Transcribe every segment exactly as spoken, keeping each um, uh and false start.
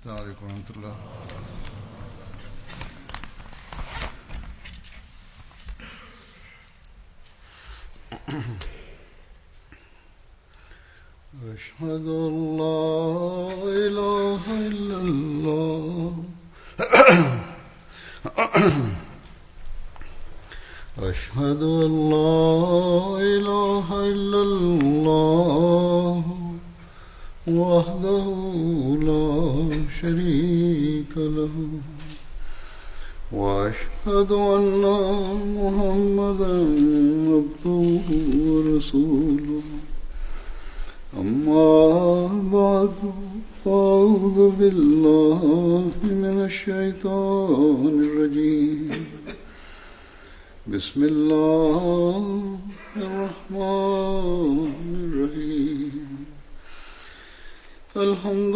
السلام علیکم ورحمۃ اللہ. أشهد أن لا إله إلا الله أشهد أن لا إله إلا الله وحده لا شريك له وأشهد أن محمدا عبده ورسوله. أما بعد فأعوذ بالله من الشيطان الرجيم. بسم الله الرحمن الرحيم. الحمد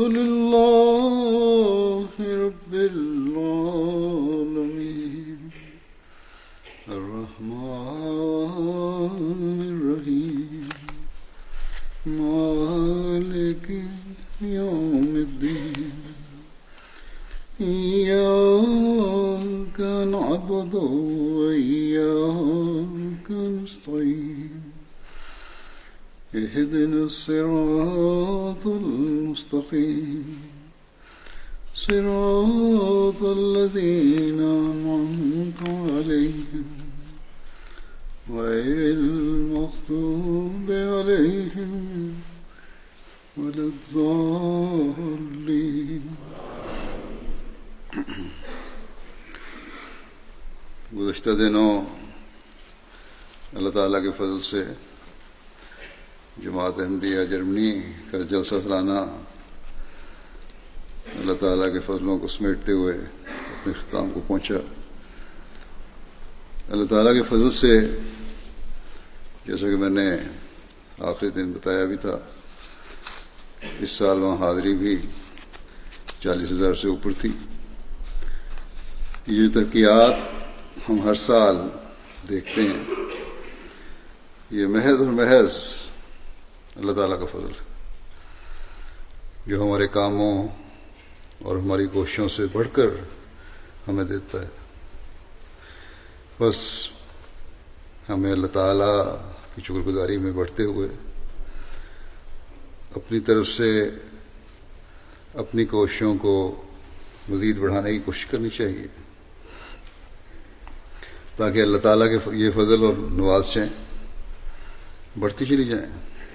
لله رب العالمين الرحمن الرحيم مالك يوم الدين. إياك نعبد وإياك نستعين. اهدنا الصراط المستقيم صراط الذين أنعمت عليهم غير المغضوب عليهم ولا الضالين. گزشتہ دنوں اللہ تعالیٰ کے فضل سے جماعت احمدیہ جرمنی کا جلسہ سالانہ اللہ تعالیٰ کے فضلوں کو سمیٹتے ہوئے اپنے اختتام کو پہنچا. اللہ تعالیٰ کے فضل سے جیسا کہ میں نے آخری دن بتایا بھی تھا، اس سال وہاں حاضری بھی چالیس ہزار سے اوپر تھی. یہ ترقیات ہم ہر سال دیکھتے ہیں، یہ محض اور محض اللہ تعالیٰ کا فضل ہے جو ہمارے کاموں اور ہماری کوششوں سے بڑھ کر ہمیں دیتا ہے. بس ہمیں اللہ تعالیٰ کی شکر گزاری میں بڑھتے ہوئے اپنی طرف سے اپنی کوششوں کو مزید بڑھانے کی کوشش کرنی چاہیے تاکہ اللہ تعالیٰ کے یہ فضل اور نوازشیں بڑھتی چلی جائیں.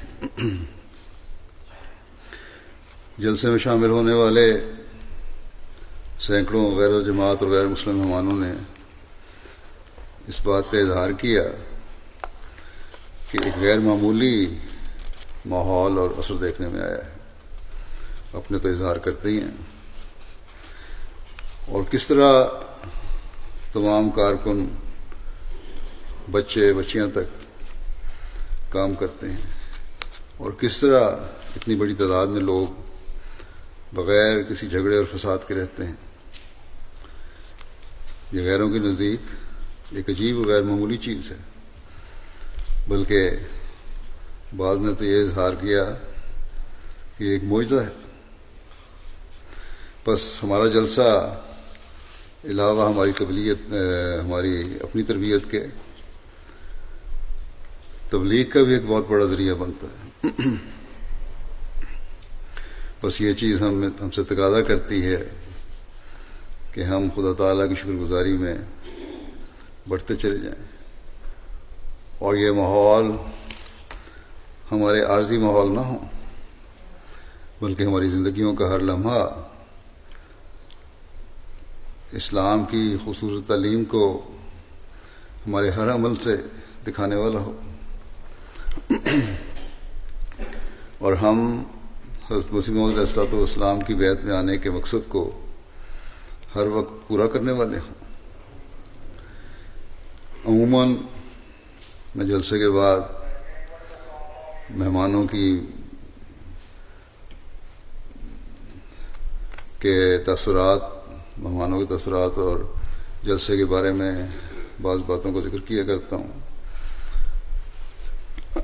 جلسے میں شامل ہونے والے سینکڑوں غیر جماعت اور غیر مسلم مہمانوں نے اس بات کا اظہار کیا کہ ایک غیر معمولی ماحول اور اثر دیکھنے میں آیا ہے. اپنے تو اظہار کرتے ہی ہیں، اور کس طرح تمام کارکن بچے بچیاں تک کام کرتے ہیں، اور کس طرح اتنی بڑی تعداد میں لوگ بغیر کسی جھگڑے اور فساد کے رہتے ہیں. یہ غیروں کے نزدیک ایک عجیب و غیر معمولی چیز ہے، بلکہ بعض نے تو یہ اظہار کیا کہ ایک معجزہ ہے. بس ہمارا جلسہ علاوہ ہماری تبلیغ ہماری اپنی تربیت کے تبلیغ کا بھی ایک بہت بڑا ذریعہ بنتا ہے. بس یہ چیز ہم ہم سے تقاضا کرتی ہے کہ ہم خدا تعالیٰ کی شکر گزاری میں بڑھتے چلے جائیں، اور یہ ماحول ہمارے عارضی ماحول نہ ہو، بلکہ ہماری زندگیوں کا ہر لمحہ اسلام کی خوبصورت تعلیم کو ہمارے ہر عمل سے دکھانے والا ہو، اور ہم حضرت مسیح موعود علیہ الصلوۃ والسلام کی بیعت میں آنے کے مقصد کو ہر وقت پورا کرنے والے ہوں. عموماً میں جلسے کے بعد مہمانوں کی کے تاثرات مہمانوں کے تاثرات اور جلسے کے بارے میں بعض باتوں کو ذکر کیا کرتا ہوں،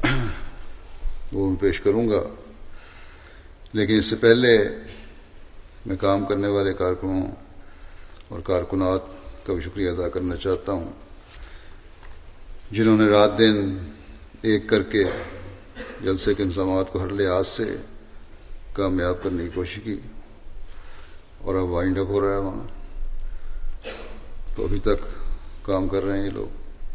وہ میں پیش کروں گا. لیکن اس سے پہلے میں کام کرنے والے کارکنوں اور کارکنات کا بھی شکریہ ادا کرنا چاہتا ہوں، جنہوں نے رات دن ایک کر کے جلسے کے انتظامات کو ہر لحاظ سے کامیاب کرنے کی کوشش کی، اور اب وائنڈ اپ ہو رہا ہے وہاں، تو ابھی تک کام کر رہے ہیں یہ لوگ.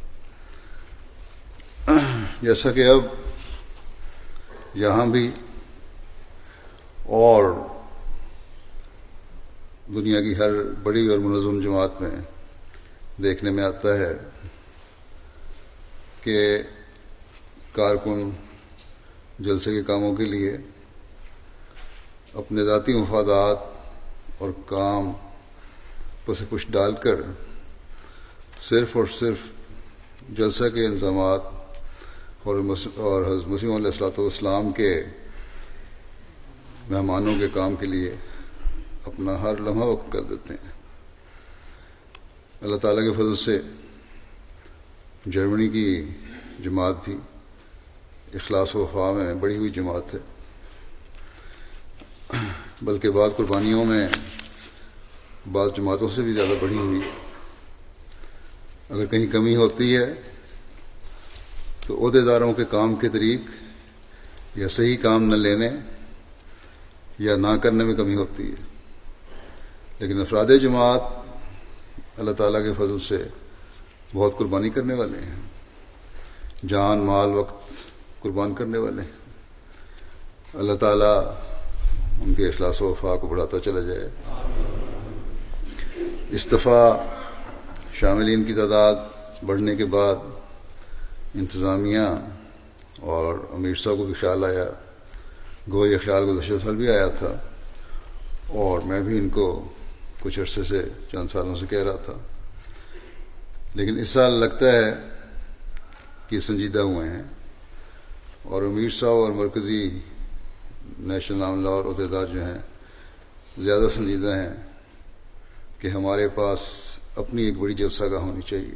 جیسا کہ اب یہاں بھی اور دنیا کی ہر بڑی اور منظم جماعت میں دیکھنے میں آتا ہے کہ کارکن جلسے کے کاموں کے لیے اپنے ذاتی مفادات اور کام پس پش ڈال کر صرف اور صرف جلسہ کے انتظامات اور حضرت مسیح علیہ الصلوۃ والسلام کے مہمانوں کے کام کے لیے اپنا ہر لمحہ وقت کر دیتے ہیں. اللہ تعالیٰ کے فضل سے جرمنی کی جماعت بھی اخلاص و وفا میں بڑی ہوئی جماعت ہے، بلکہ بعض قربانیوں میں بعض جماعتوں سے بھی زیادہ بڑھی ہوئی. اگر کہیں کمی ہوتی ہے تو عہدے داروں کے کام کے طریق یا صحیح کام نہ لینے یا نہ کرنے میں کمی ہوتی ہے، لیکن افراد جماعت اللہ تعالیٰ کے فضل سے بہت قربانی کرنے والے ہیں، جان مال وقت قربان کرنے والے ہیں. اللہ تعالیٰ ان کے اخلاص و وفا کو بڑھاتا چلا جائے. اس دفعہ شاملین کی تعداد بڑھنے کے بعد انتظامیہ اور امیر صاحب کو بھی خیال آیا، گو یہ خیال گزشتہ سال بھی آیا تھا، اور میں بھی ان کو کچھ عرصے سے چند سالوں سے کہہ رہا تھا، لیکن اس سال لگتا ہے کہ سنجیدہ ہوئے ہیں، اور امیر صاحب اور مرکزی نیشنل عاملہ اور عہدیدار جو ہیں زیادہ سنجیدہ ہیں کہ ہمارے پاس اپنی ایک بڑی جلسہ گاہ ہونی چاہیے.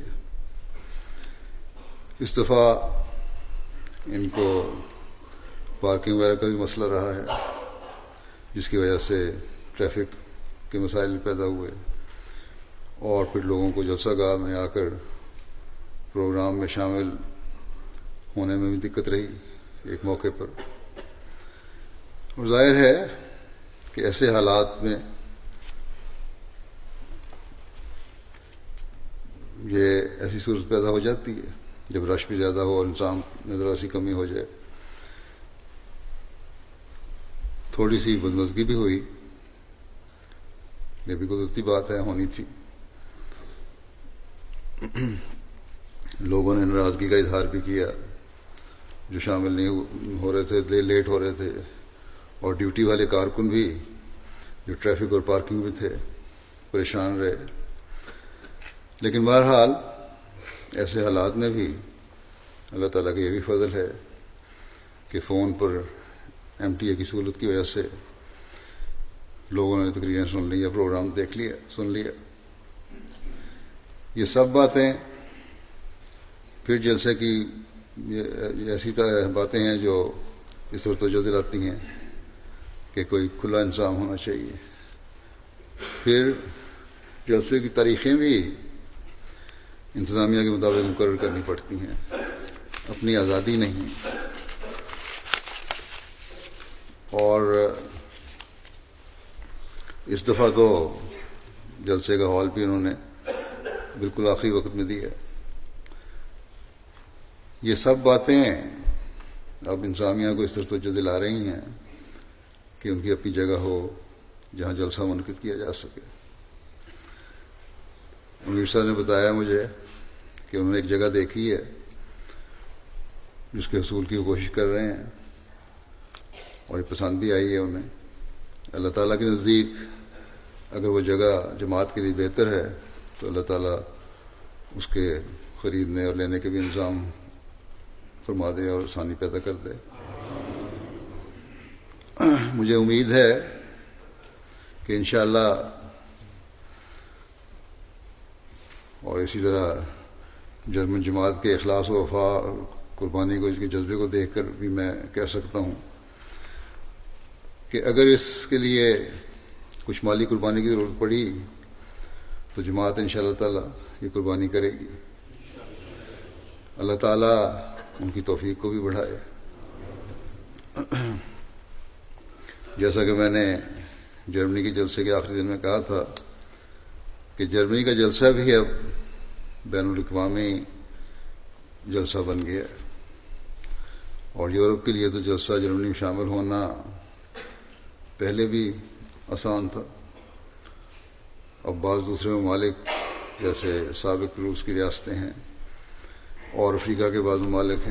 اس دفعہ ان کو پارکنگ وغیرہ کا بھی مسئلہ رہا ہے، جس کی وجہ سے ٹریفک کے مسائل پیدا ہوئے، اور پھر لوگوں کو جلسہ گاہ میں آ کر پروگرام میں شامل ہونے میں بھی دقت رہی ایک موقع پر. اور ظاہر ہے کہ ایسے حالات میں یہ ایسی صورت پیدا ہو جاتی ہے جب رش بھی زیادہ ہو اور انسان میں ذرا سی کمی ہو جائے. تھوڑی سی بدمزگی بھی ہوئی، یہ بھی قدرتی بات ہے، ہونی تھی. لوگوں نے ناراضگی کا اظہار بھی کیا جو شامل نہیں ہو رہے تھے، لیٹ ہو رہے تھے، اور ڈیوٹی والے کارکن بھی جو ٹریفک اور پارکنگ بھی تھے پریشان رہے. لیکن بہرحال ایسے حالات میں بھی اللہ تعالیٰ کا یہ بھی فضل ہے کہ فون پر ایم ٹی اے کی سہولت کی وجہ سے لوگوں نے تقریریں سن لیا، پروگرام دیکھ لیا، سن لیا. یہ سب باتیں پھر جلسے کی ایسی باتیں ہیں جو اس طرح توجہ دلاتی ہیں کہ کوئی کھلا انتظام ہونا چاہیے. پھر جلسے کی تاریخیں بھی انتظامیہ کے مطابق مقرر کرنی پڑتی ہیں، اپنی آزادی نہیں. اور اس دفعہ تو جلسے کا ہال بھی انہوں نے بالکل آخری وقت میں دیا. یہ سب باتیں اب انتظامیہ کو اس طرح توجہ دلا رہی ہیں کہ ان کی اپنی جگہ ہو جہاں جلسہ منعقد کیا جا سکے. امیر صاحب نے بتایا مجھے کہ انہوں نے ایک جگہ دیکھی ہے جس کے حصول کی کوشش کر رہے ہیں، اور یہ پسند بھی آئی ہے انہیں. اللہ تعالیٰ کے نزدیک اگر وہ جگہ جماعت کے لیے بہتر ہے تو اللہ تعالیٰ اس کے خریدنے اور لینے کے بھی انتظام فرما دے اور آسانی پیدا کر دے. مجھے امید ہے کہ انشاءاللہ اور اسی طرح جرمن جماعت کے اخلاص و وفا اور قربانی کو، اس کے جذبے کو دیکھ کر بھی میں کہہ سکتا ہوں کہ اگر اس کے لیے کچھ مالی قربانی کی ضرورت پڑی تو جماعت انشاءاللہ تعالی یہ قربانی کرے گی. اللہ تعالیٰ ان کی توفیق کو بھی بڑھائے. جیسا کہ میں نے جرمنی کے جلسے کے آخری دن میں کہا تھا کہ جرمنی کا جلسہ بھی اب بین الاقوامی جلسہ بن گیا ہے، اور یورپ کے لیے تو جلسہ جرمنی میں شامل ہونا پہلے بھی آسان تھا. اب بعض دوسرے ممالک جیسے سابق روس کی ریاستیں ہیں اور افریقہ کے بعض ممالک ہیں،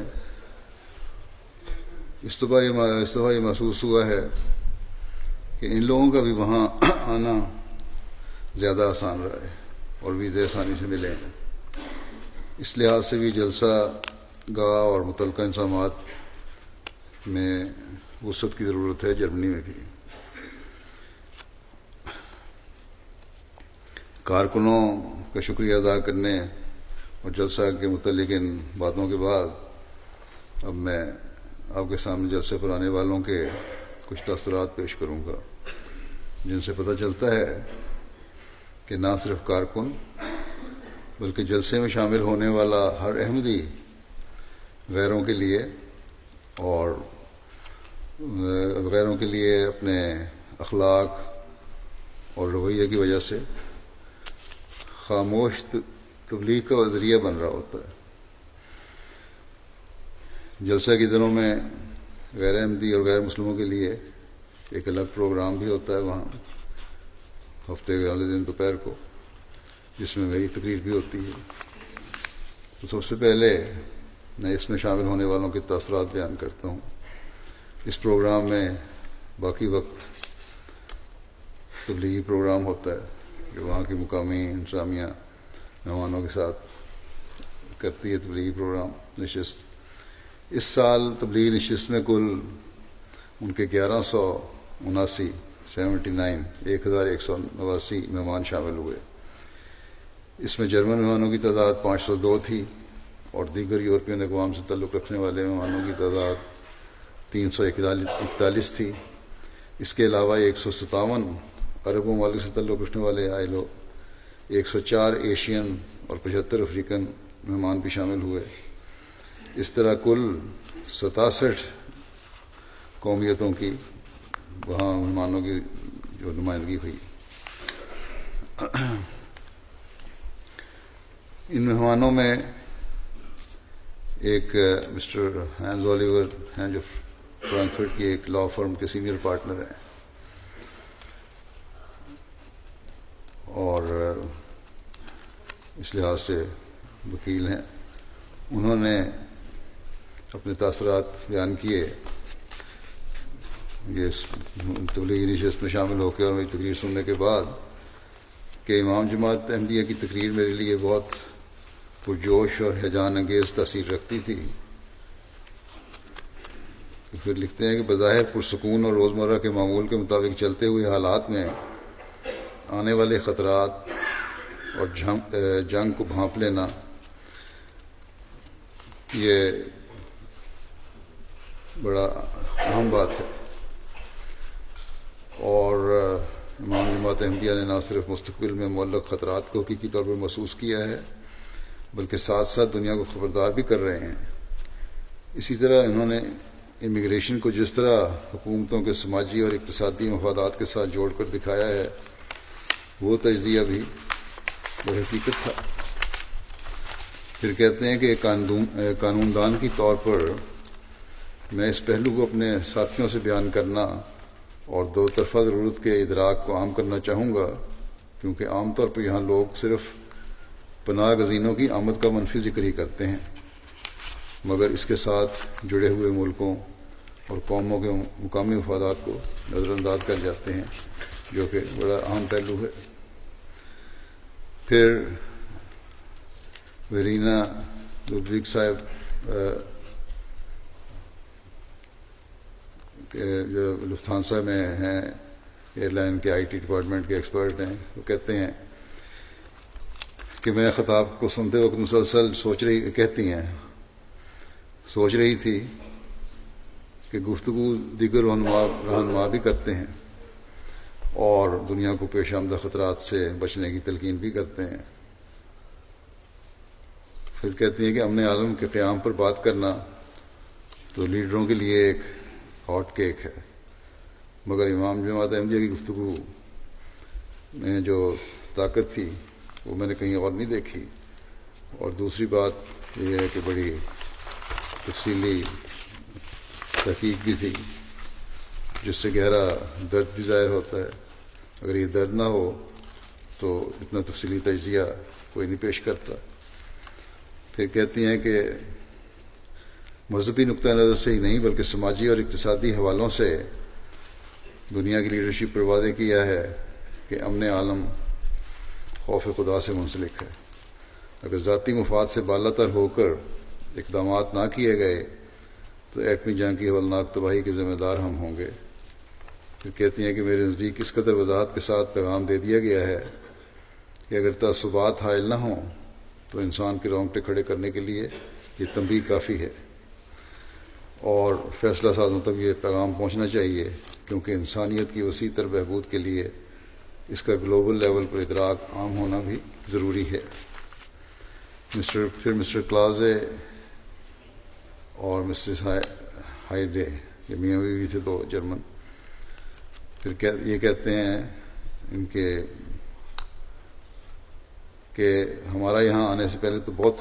اس دفعہ یہ اس دفعہ یہ محسوس ہوا ہے کہ ان لوگوں کا بھی وہاں آنا زیادہ آسان رہا ہے اور ویزے آسانی سے ملے ہیں. اس لحاظ سے بھی جلسہ گاہ اور متعلقہ انتظامات میں وسعت کی ضرورت ہے جرمنی میں بھی. کارکنوں کا شکریہ ادا کرنے اور جلسہ کے متعلق ان باتوں کے بعد اب میں آپ کے سامنے جلسے پر آنے والوں کے کچھ تاثرات پیش کروں گا، جن سے پتہ چلتا ہے کہ نہ صرف کارکن بلکہ جلسے میں شامل ہونے والا ہر احمدی غیروں کے لیے اور غیروں کے لیے اپنے اخلاق اور رویے کی وجہ سے خاموش تبلیغ کا ذریعہ بن رہا ہوتا ہے. جلسہ کے دنوں میں غیر احمدی اور غیر مسلموں کے لیے ایک الگ پروگرام بھی ہوتا ہے وہاں ہفتے کے والے دن دوپہر کو، جس میں میری تقریر بھی ہوتی ہے. تو سب سے پہلے میں اس میں شامل ہونے والوں کے تاثرات بیان کرتا ہوں. اس پروگرام میں باقی وقت تبلیغی پروگرام ہوتا ہے جو وہاں کی مقامی انتظامیہ مہمانوں کے ساتھ کرتی ہے تبلیغی پروگرام نشست. اس سال تبلیغی نشست میں کل ان کے گیارہ سو اناسی سیونٹی نائن ایک ہزار ایک سو نواسی مہمان شامل ہوئے. اس میں جرمن مہمانوں کی تعداد پانچ سو دو تھی اور دیگر یورپین اقوام سے تعلق رکھنے والے مہمانوں کی تعداد تین سو اکتالیس تھی. اس کے علاوہ ایک سو ستاون عرب ممالک سے تعلق رکھنے والے آئے لوگ، ایک سو چار ایشین اور پچہتر افریقن مہمان بھی شامل ہوئے. اس طرح کل ستاسٹھ قومیتوں کی وہاں مہمانوں کی جو نمائندگی ہوئی. ان مہمانوں میں ایک مسٹر ہینز اولیور ہیں جو فرانکفرٹ کی ایک لا فرم کے سینئر پارٹنر ہیں اور اس لحاظ سے وکیل ہیں. انہوں نے اپنے تاثرات بیان کیے یہ تبلیغی نشست میں شامل ہو کے اور میری تقریر سننے کے بعد کہ امام جماعت احمدیہ کی تقریر میرے لیے بہت پرجوش اور ہیجان انگیز تاثیر رکھتی تھی. پھر لکھتے ہیں کہ بظاہر پرسکون اور روزمرہ کے معمول کے مطابق چلتے ہوئے حالات میں آنے والے خطرات اور جنگ کو بھانپ لینا یہ بڑا اہم بات ہے، اور امام جماعت احمدیہ نے نہ صرف مستقبل میں معلق خطرات کو حقیقی طور پر محسوس کیا ہے بلکہ ساتھ ساتھ دنیا کو خبردار بھی کر رہے ہیں. اسی طرح انہوں نے امیگریشن کو جس طرح حکومتوں کے سماجی اور اقتصادی مفادات کے ساتھ جوڑ کر دکھایا ہے وہ تجزیہ بھی بڑی حقیقت تھا. پھر کہتے ہیں کہ قانون دان کی طور پر میں اس پہلو کو اپنے ساتھیوں سے بیان کرنا اور دو طرفہ ضرورت کے ادراک کو عام کرنا چاہوں گا، کیونکہ عام طور پر یہاں لوگ صرف پناہ گزینوں کی آمد کا منفی ذکر ہی کرتے ہیں، مگر اس کے ساتھ جڑے ہوئے ملکوں اور قوموں کے مقامی مفادات کو نظر انداز کر جاتے ہیں، جو کہ بڑا اہم پہلو ہے. پھر ویرینا لوڈوگ صاحب جو لفتھانسا میں ہیں، ایئر لائن کے آئی ٹی ڈپارٹمنٹ کے ایکسپرٹ ہیں، وہ کہتے ہیں کہ میں خطاب کو سنتے وقت مسلسل سوچ رہی کہتی ہیں سوچ رہی تھی کہ گفتگو دیگر رہنما رہنما بھی کرتے ہیں اور دنیا کو پیش آمدہ خطرات سے بچنے کی تلقین بھی کرتے ہیں۔ پھر کہتی ہیں کہ امن عالم کے قیام پر بات کرنا تو لیڈروں کے لیے ایک ہاٹ کیک ہے، مگر امام جماعت احمدیہ کی گفتگو میں جو طاقت تھی وہ میں نے کہیں اور نہیں دیکھی۔ اور دوسری بات یہ ہے کہ بڑی تفصیلی تحقیق بھی تھی، جس سے گہرا درد بھی ظاہر ہوتا ہے۔ اگر یہ درد نہ ہو تو اتنا تفصیلی تجزیہ کوئی نہیں پیش کرتا۔ پھر کہتی ہیں کہ مذہبی نقطہ نظر سے ہی نہیں بلکہ سماجی اور اقتصادی حوالوں سے دنیا کی لیڈرشپ پر واضح کیا ہے کہ امن عالم خوف خدا سے منسلک ہے۔ اگر ذاتی مفاد سے بالا تر ہو کر اقدامات نہ کیے گئے تو ایٹمی جنگ کی ہولناک تباہی کے ذمہ دار ہم ہوں گے۔ پھر کہتی ہیں کہ میرے نزدیک اس قدر وضاحت کے ساتھ پیغام دے دیا گیا ہے کہ اگر تعصبات حائل نہ ہوں تو انسان کے رونگٹے کھڑے کرنے کے لیے یہ تنبیہ کافی ہے، اور فیصلہ سازوں تک یہ پیغام پہنچنا چاہیے، کیونکہ انسانیت کی وسیع تر بہبود کے لیے اس کا گلوبل لیول پر ادراک عام ہونا بھی ضروری ہے۔ مسٹر پھر مسٹر کلازے اور مسٹر ہائیڈے، یہ میاں بیوی تھے دو جرمن، پھر یہ کہتے ہیں ان کے کہ ہمارا یہاں آنے سے پہلے تو بہت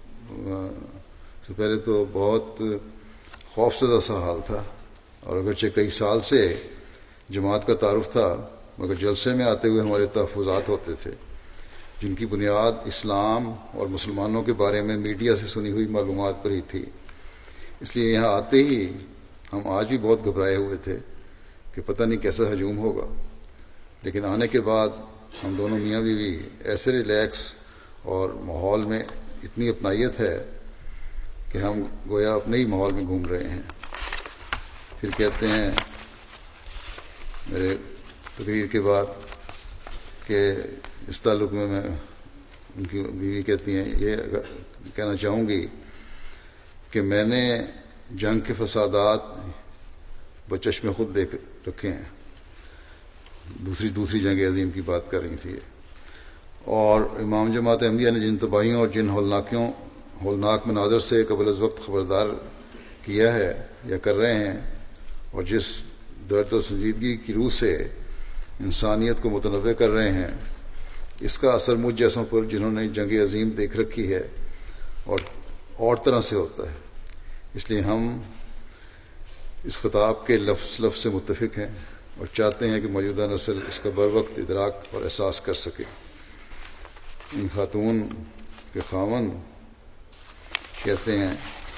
سے پہلے تو بہت خوف زدہ سا حال تھا، اور اگرچہ کئی سال سے جماعت کا تعارف تھا، مگر جلسے میں آتے ہوئے ہمارے تحفظات ہوتے تھے جن کی بنیاد اسلام اور مسلمانوں کے بارے میں میڈیا سے سنی ہوئی معلومات پر ہی تھی۔ اس لیے یہاں آتے ہی ہم آج بھی بہت گھبرائے ہوئے تھے کہ پتہ نہیں کیسا ہجوم ہوگا، لیکن آنے کے بعد ہم دونوں میاں بیوی ایسے ریلیکس اور ماحول میں اتنی اپنائیت ہے کہ ہم گویا اپنے ہی ماحول میں گھوم رہے ہیں۔ پھر کہتے ہیں میرے تقریر کے بعد کہ اس تعلق میں میں ان کی بیوی کہتی ہیں یہ کہنا چاہوں گی کہ میں نے جنگ کے فسادات بچشم خود دیکھ رکھے ہیں۔ دوسری دوسری جنگ عظیم کی بات کر رہی تھی، اور امام جماعت احمدیہ نے جن تباہیوں اور جن ہولناکیوں ہولناک مناظر سے قبل از وقت خبردار کیا ہے یا کر رہے ہیں، اور جس درد و سنجیدگی کی روح سے انسانیت کو متنوع کر رہے ہیں، اس کا اثر مجھ جیسوں پر جنہوں نے جنگ عظیم دیکھ رکھی ہے اور اور طرح سے ہوتا ہے۔ اس لیے ہم اس خطاب کے لفظ لفظ سے متفق ہیں اور چاہتے ہیں کہ موجودہ نسل اس کا بر وقت ادراک اور احساس کر سکے۔ ان خاتون کے خاوند کہتے ہیں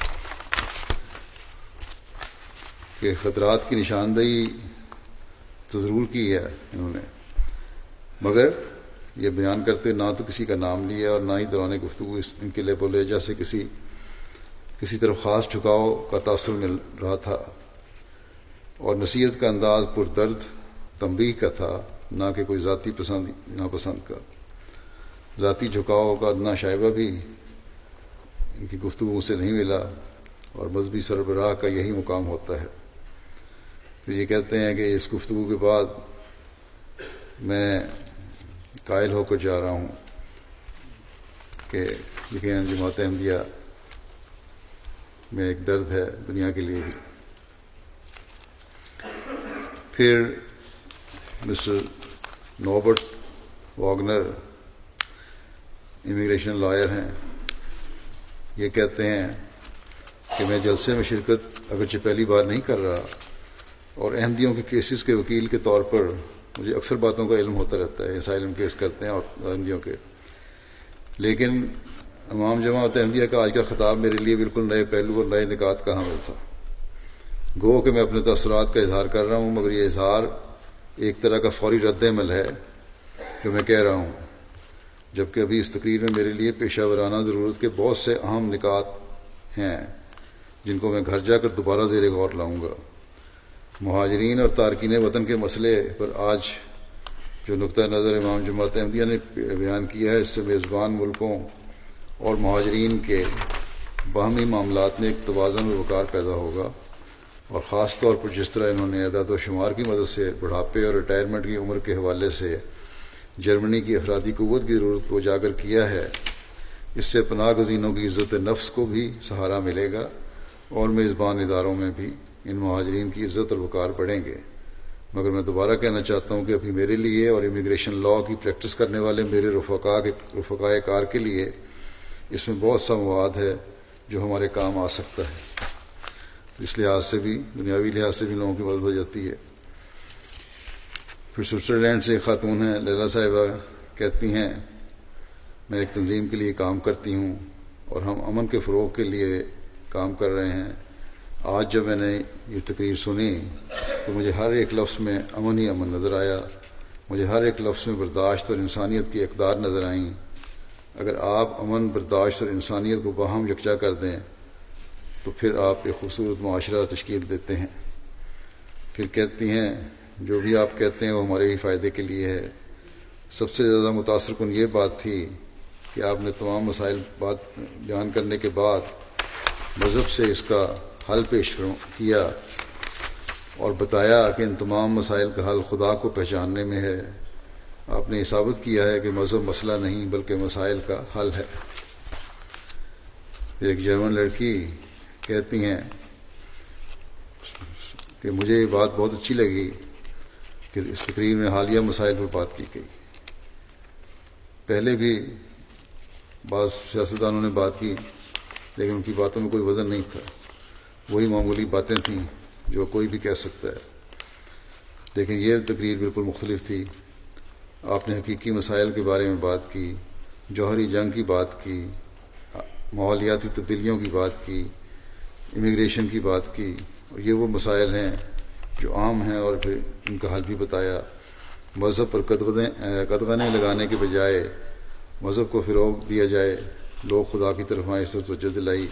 کہ خطرات کی نشاندہی تو ضرور کی ہے انہوں نے، مگر یہ بیان کرتے نہ تو کسی کا نام لیا اور نہ ہی دوران گفتگو ان کے لیب و لہجہ سے کسی کسی طرف خاص جھکاؤ کا تاثر مل رہا تھا، اور نصیحت کا انداز پردرد تنبیہ کا تھا، نہ کہ کوئی ذاتی پسند ناپسند کا۔ ذاتی جھکاؤ کا ادنا شائبہ بھی ان کی گفتگو سے نہیں ملا، اور مذہبی سربراہ کا یہی مقام ہوتا ہے۔ پھر یہ کہتے ہیں کہ اس گفتگو کے بعد میں قائل ہو کر جا رہا ہوں کہ یقیناً جماعت احمدیہ میں ایک درد ہے دنیا کے لیے بھی۔ پھر mister Norbert Wagner immigration lawyer ہیں، یہ کہتے ہیں کہ میں جلسے میں شرکت اگرچہ پہلی بار نہیں کر رہا، اور احمدیوں کے کیسز کے وکیل کے طور پر مجھے اکثر باتوں کا علم ہوتا رہتا ہے، اسائلم کیس کرتے ہیں اور احمدیوں کے، لیکن امام جماعت احمدیہ کا آج کا خطاب میرے لیے بالکل نئے پہلو اور نئے نکات کا حامل تھا۔ گو کہ میں اپنے تاثرات کا اظہار کر رہا ہوں، مگر یہ اظہار ایک طرح کا فوری رد عمل ہے جو میں کہہ رہا ہوں، جبکہ ابھی اس تقریر میں میرے لیے پیشہ ورانہ ضرورت کے بہت سے اہم نکات ہیں جن کو میں گھر جا کر دوبارہ زیر غور لاؤں گا۔ مہاجرین اور تارکین وطن کے مسئلے پر آج جو نقطہ نظر امام جماعت احمدیہ نے بیان کیا ہے، اس سے میزبان ملکوں اور مہاجرین کے باہمی معاملات میں ایک توازن و وقار پیدا ہوگا، اور خاص طور پر جس طرح انہوں نے اعداد و شمار کی مدد سے بڑھاپے اور ریٹائرمنٹ کی عمر کے حوالے سے جرمنی کی افرادی قوت کی ضرورت کو اجاگر کیا ہے، اس سے پناہ گزینوں کی عزت نفس کو بھی سہارا ملے گا اور میزبان اداروں میں بھی ان مہاجرین کی عزت اور وقار بڑھیں گے۔ مگر میں دوبارہ کہنا چاہتا ہوں کہ ابھی میرے لیے اور امیگریشن لا کی پریکٹس کرنے والے میرے رفقا کے رفقائے کار کے لیے اس میں بہت سا مواد ہے جو ہمارے کام آ سکتا ہے۔ اس لحاظ سے بھی، دنیاوی لحاظ سے بھی لوگوں کی مدد ہو جاتی ہے۔ پھر سوئٹزرلینڈ سے ایک خاتون ہیں، لیلا صاحبہ، کہتی ہیں میں ایک تنظیم کے لیے کام کرتی ہوں اور ہم امن کے فروغ کے لیے کام کر رہے ہیں۔ آج جب میں نے یہ تقریر سنی تو مجھے ہر ایک لفظ میں امن ہی امن نظر آیا، مجھے ہر ایک لفظ میں برداشت اور انسانیت کی اقدار نظر آئیں۔ اگر آپ امن، برداشت اور انسانیت کو باہم یکجا کر دیں تو پھر آپ ایک خوبصورت معاشرہ تشکیل دیتے ہیں۔ پھر کہتی ہیں جو بھی آپ کہتے ہیں وہ ہمارے ہی فائدے کے لیے ہے۔ سب سے زیادہ متاثر کن یہ بات تھی کہ آپ نے تمام مسائل بات بیان کرنے کے بعد مذہب سے اس کا حل پیش کیا اور بتایا کہ ان تمام مسائل کا حل خدا کو پہچاننے میں ہے۔ آپ نے ثابت کیا ہے کہ مذہب مسئلہ نہیں بلکہ مسائل کا حل ہے۔ ایک جرمن لڑکی کہتی ہیں کہ مجھے یہ بات بہت اچھی لگی کہ اس تقریر میں حالیہ مسائل پر بات کی گئی۔ پہلے بھی بعض سیاستدانوں نے بات کی لیکن ان کی باتوں میں کوئی وزن نہیں تھا، وہی معمولی باتیں تھیں جو کوئی بھی کہہ سکتا ہے۔ لیکن یہ تقریر بالکل مختلف تھی۔ آپ نے حقیقی مسائل کے بارے میں بات کی، جوہری جنگ کی بات کی، ماحولیاتی تبدیلیوں کی بات کی، امیگریشن کی بات کی، اور یہ وہ مسائل ہیں جو عام ہیں، اور پھر ان کا حل بھی بتایا۔ مذہب پر قدغنیں لگانے کے بجائے مذہب کو فروغ دیا جائے، لوگ خدا کی طرف آئیں، اس طرف توجہ دلائی۔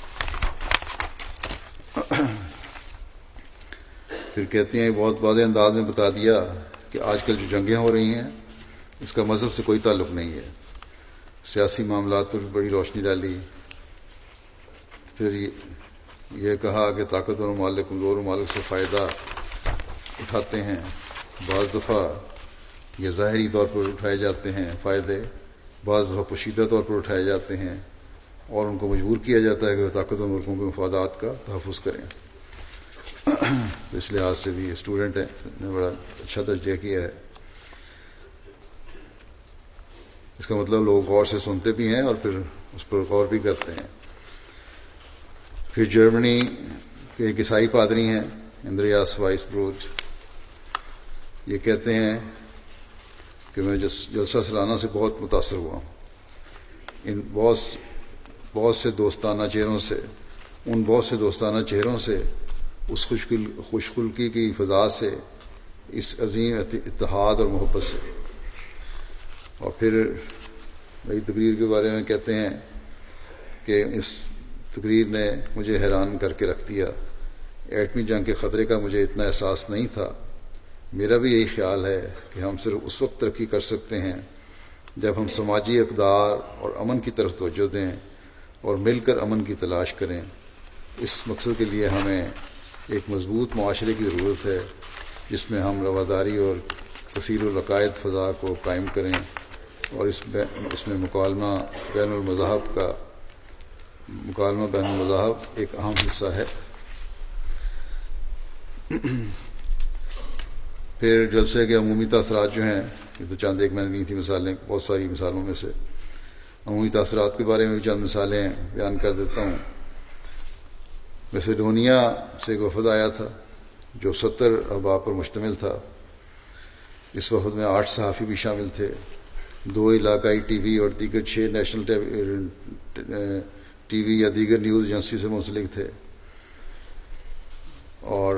پھر کہتے ہیں بہت واضح انداز میں بتا دیا کہ آج کل جو جنگیں ہو رہی ہیں اس کا مذہب سے کوئی تعلق نہیں ہے۔ سیاسی معاملات پر بھی بڑی روشنی ڈالی۔ پھر یہ کہا کہ طاقتور ممالک کمزور ممالک سے فائدہ اٹھاتے ہیں، بعض دفعہ یہ ظاہری طور پر اٹھائے جاتے ہیں فائدے، بعض دفعہ پوشیدہ طور پر اٹھائے جاتے ہیں اور ان کو مجبور کیا جاتا ہے کہ وہ طاقتور ملکوں کے مفادات کا تحفظ کریں۔ تو اس لحاظ سے بھی اسٹوڈنٹ نے بڑا اچھا تجزیہ کیا ہے۔ اس کا مطلب لوگ غور سے سنتے بھی ہیں اور پھر اس پر غور بھی کرتے ہیں۔ پھر جرمنی کے ایک عیسائی پادری ہیں اندریاس وائس بروچ، یہ کہتے ہیں کہ میں جلسہ سالانہ سے بہت متاثر ہوا۔ ان بہت بہت سے دوستانہ چہروں سے ان بہت سے دوستانہ چہروں سے اس خوش خلقی کی فضا سے، اس عظیم اتحاد اور محبت سے۔ اور پھر میری تقریر کے بارے میں کہتے ہیں کہ اس تقریر نے مجھے حیران کر کے رکھ دیا۔ ایٹمی جنگ کے خطرے کا مجھے اتنا احساس نہیں تھا۔ میرا بھی یہی خیال ہے کہ ہم صرف اس وقت ترقی کر سکتے ہیں جب ہم سماجی اقدار اور امن کی طرف توجہ دیں اور مل کر امن کی تلاش کریں۔ اس مقصد کے لیے ہمیں ایک مضبوط معاشرے کی ضرورت ہے جس میں ہم رواداری اور کثیر العقائد فضا کو قائم کریں، اور اس اس میں مکالمہ بین المذاہب کا مکالمہ بین المذاہب ایک اہم حصہ ہے۔ پھر جلسے کے عمومی تاثرات جو ہیں، یہ تو چند ایک میں نے لی تھی مثالیں، بہت ساری مثالوں میں سے عمومی تاثرات کے بارے میں بھی چند مثالیں بیان کر دیتا ہوں۔ میسیڈونیا سے ایک وفد آیا تھا جو ستر احباب پر مشتمل تھا۔ اس وفد میں آٹھ صحافی بھی شامل تھے، دو علاقائی ٹی وی اور دیگر چھ نیشنل ٹی وی یا دیگر نیوز ایجنسی سے منسلک تھے، اور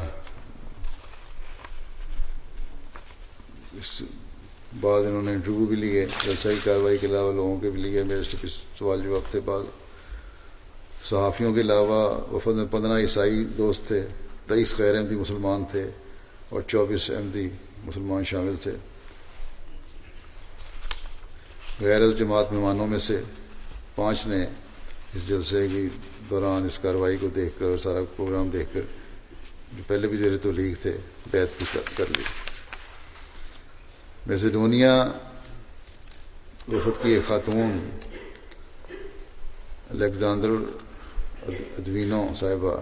اس بعد انہوں نے انٹرویو بھی لیے، جلسہ کی کارروائی کے علاوہ لوگوں کے بھی لیے، میرے سے سوال جواب تھے۔ بعض صحافیوں کے علاوہ وفد میں پندرہ عیسائی دوست تھے، تیئیس غیر احمدی مسلمان تھے اور چوبیس احمدی مسلمان شامل تھے۔ غیر جماعت مہمانوں میں سے پانچ نے اس جلسے کے دوران اس کارروائی کو دیکھ کر اور سارا پروگرام دیکھ کر جو پہلے بھی زیر تبلیغ تھے بیعت بھی کر لی. میسیڈونیا وفد کی ایک خاتون الیگزینڈر ادوینو صاحبہ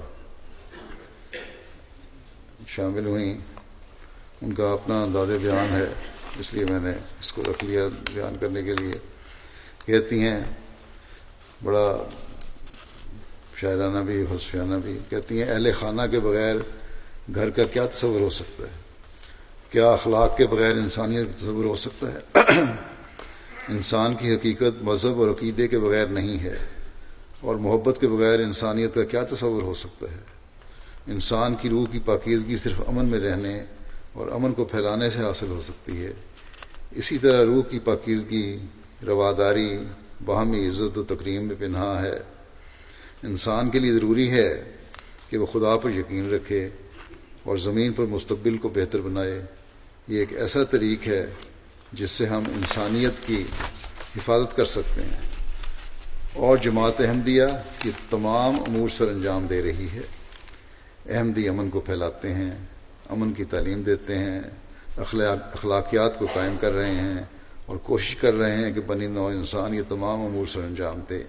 شامل ہوئیں. ان کا اپنا انداز بیان ہے، اس لیے میں نے اس کو رکھ لیا بیان کرنے کے لیے. کہتی ہیں بڑا شاعرانہ بھی فلسفیانہ بھی، کہتی ہیں اہل خانہ کے بغیر گھر کا کیا تصور ہو سکتا ہے؟ کیا اخلاق کے بغیر انسانیت کا تصور ہو سکتا ہے؟ انسان کی حقیقت مذہب اور عقیدے کے بغیر نہیں ہے، اور محبت کے بغیر انسانیت کا کیا تصور ہو سکتا ہے؟ انسان کی روح کی پاکیزگی صرف امن میں رہنے اور امن کو پھیلانے سے حاصل ہو سکتی ہے. اسی طرح روح کی پاکیزگی رواداری باہمی عزت و تکریم میں پنہاں ہے. انسان کے لیے ضروری ہے کہ وہ خدا پر یقین رکھے اور زمین پر مستقبل کو بہتر بنائے. یہ ایک ایسا طریق ہے جس سے ہم انسانیت کی حفاظت کر سکتے ہیں، اور جماعت احمدیہ یہ تمام امور سر انجام دے رہی ہے. احمدی امن کو پھیلاتے ہیں، امن کی تعلیم دیتے ہیں، اخلاق اخلاقیات کو قائم کر رہے ہیں، اور کوشش کر رہے ہیں کہ بنی نوع انسان یہ تمام امور سر انجام دے.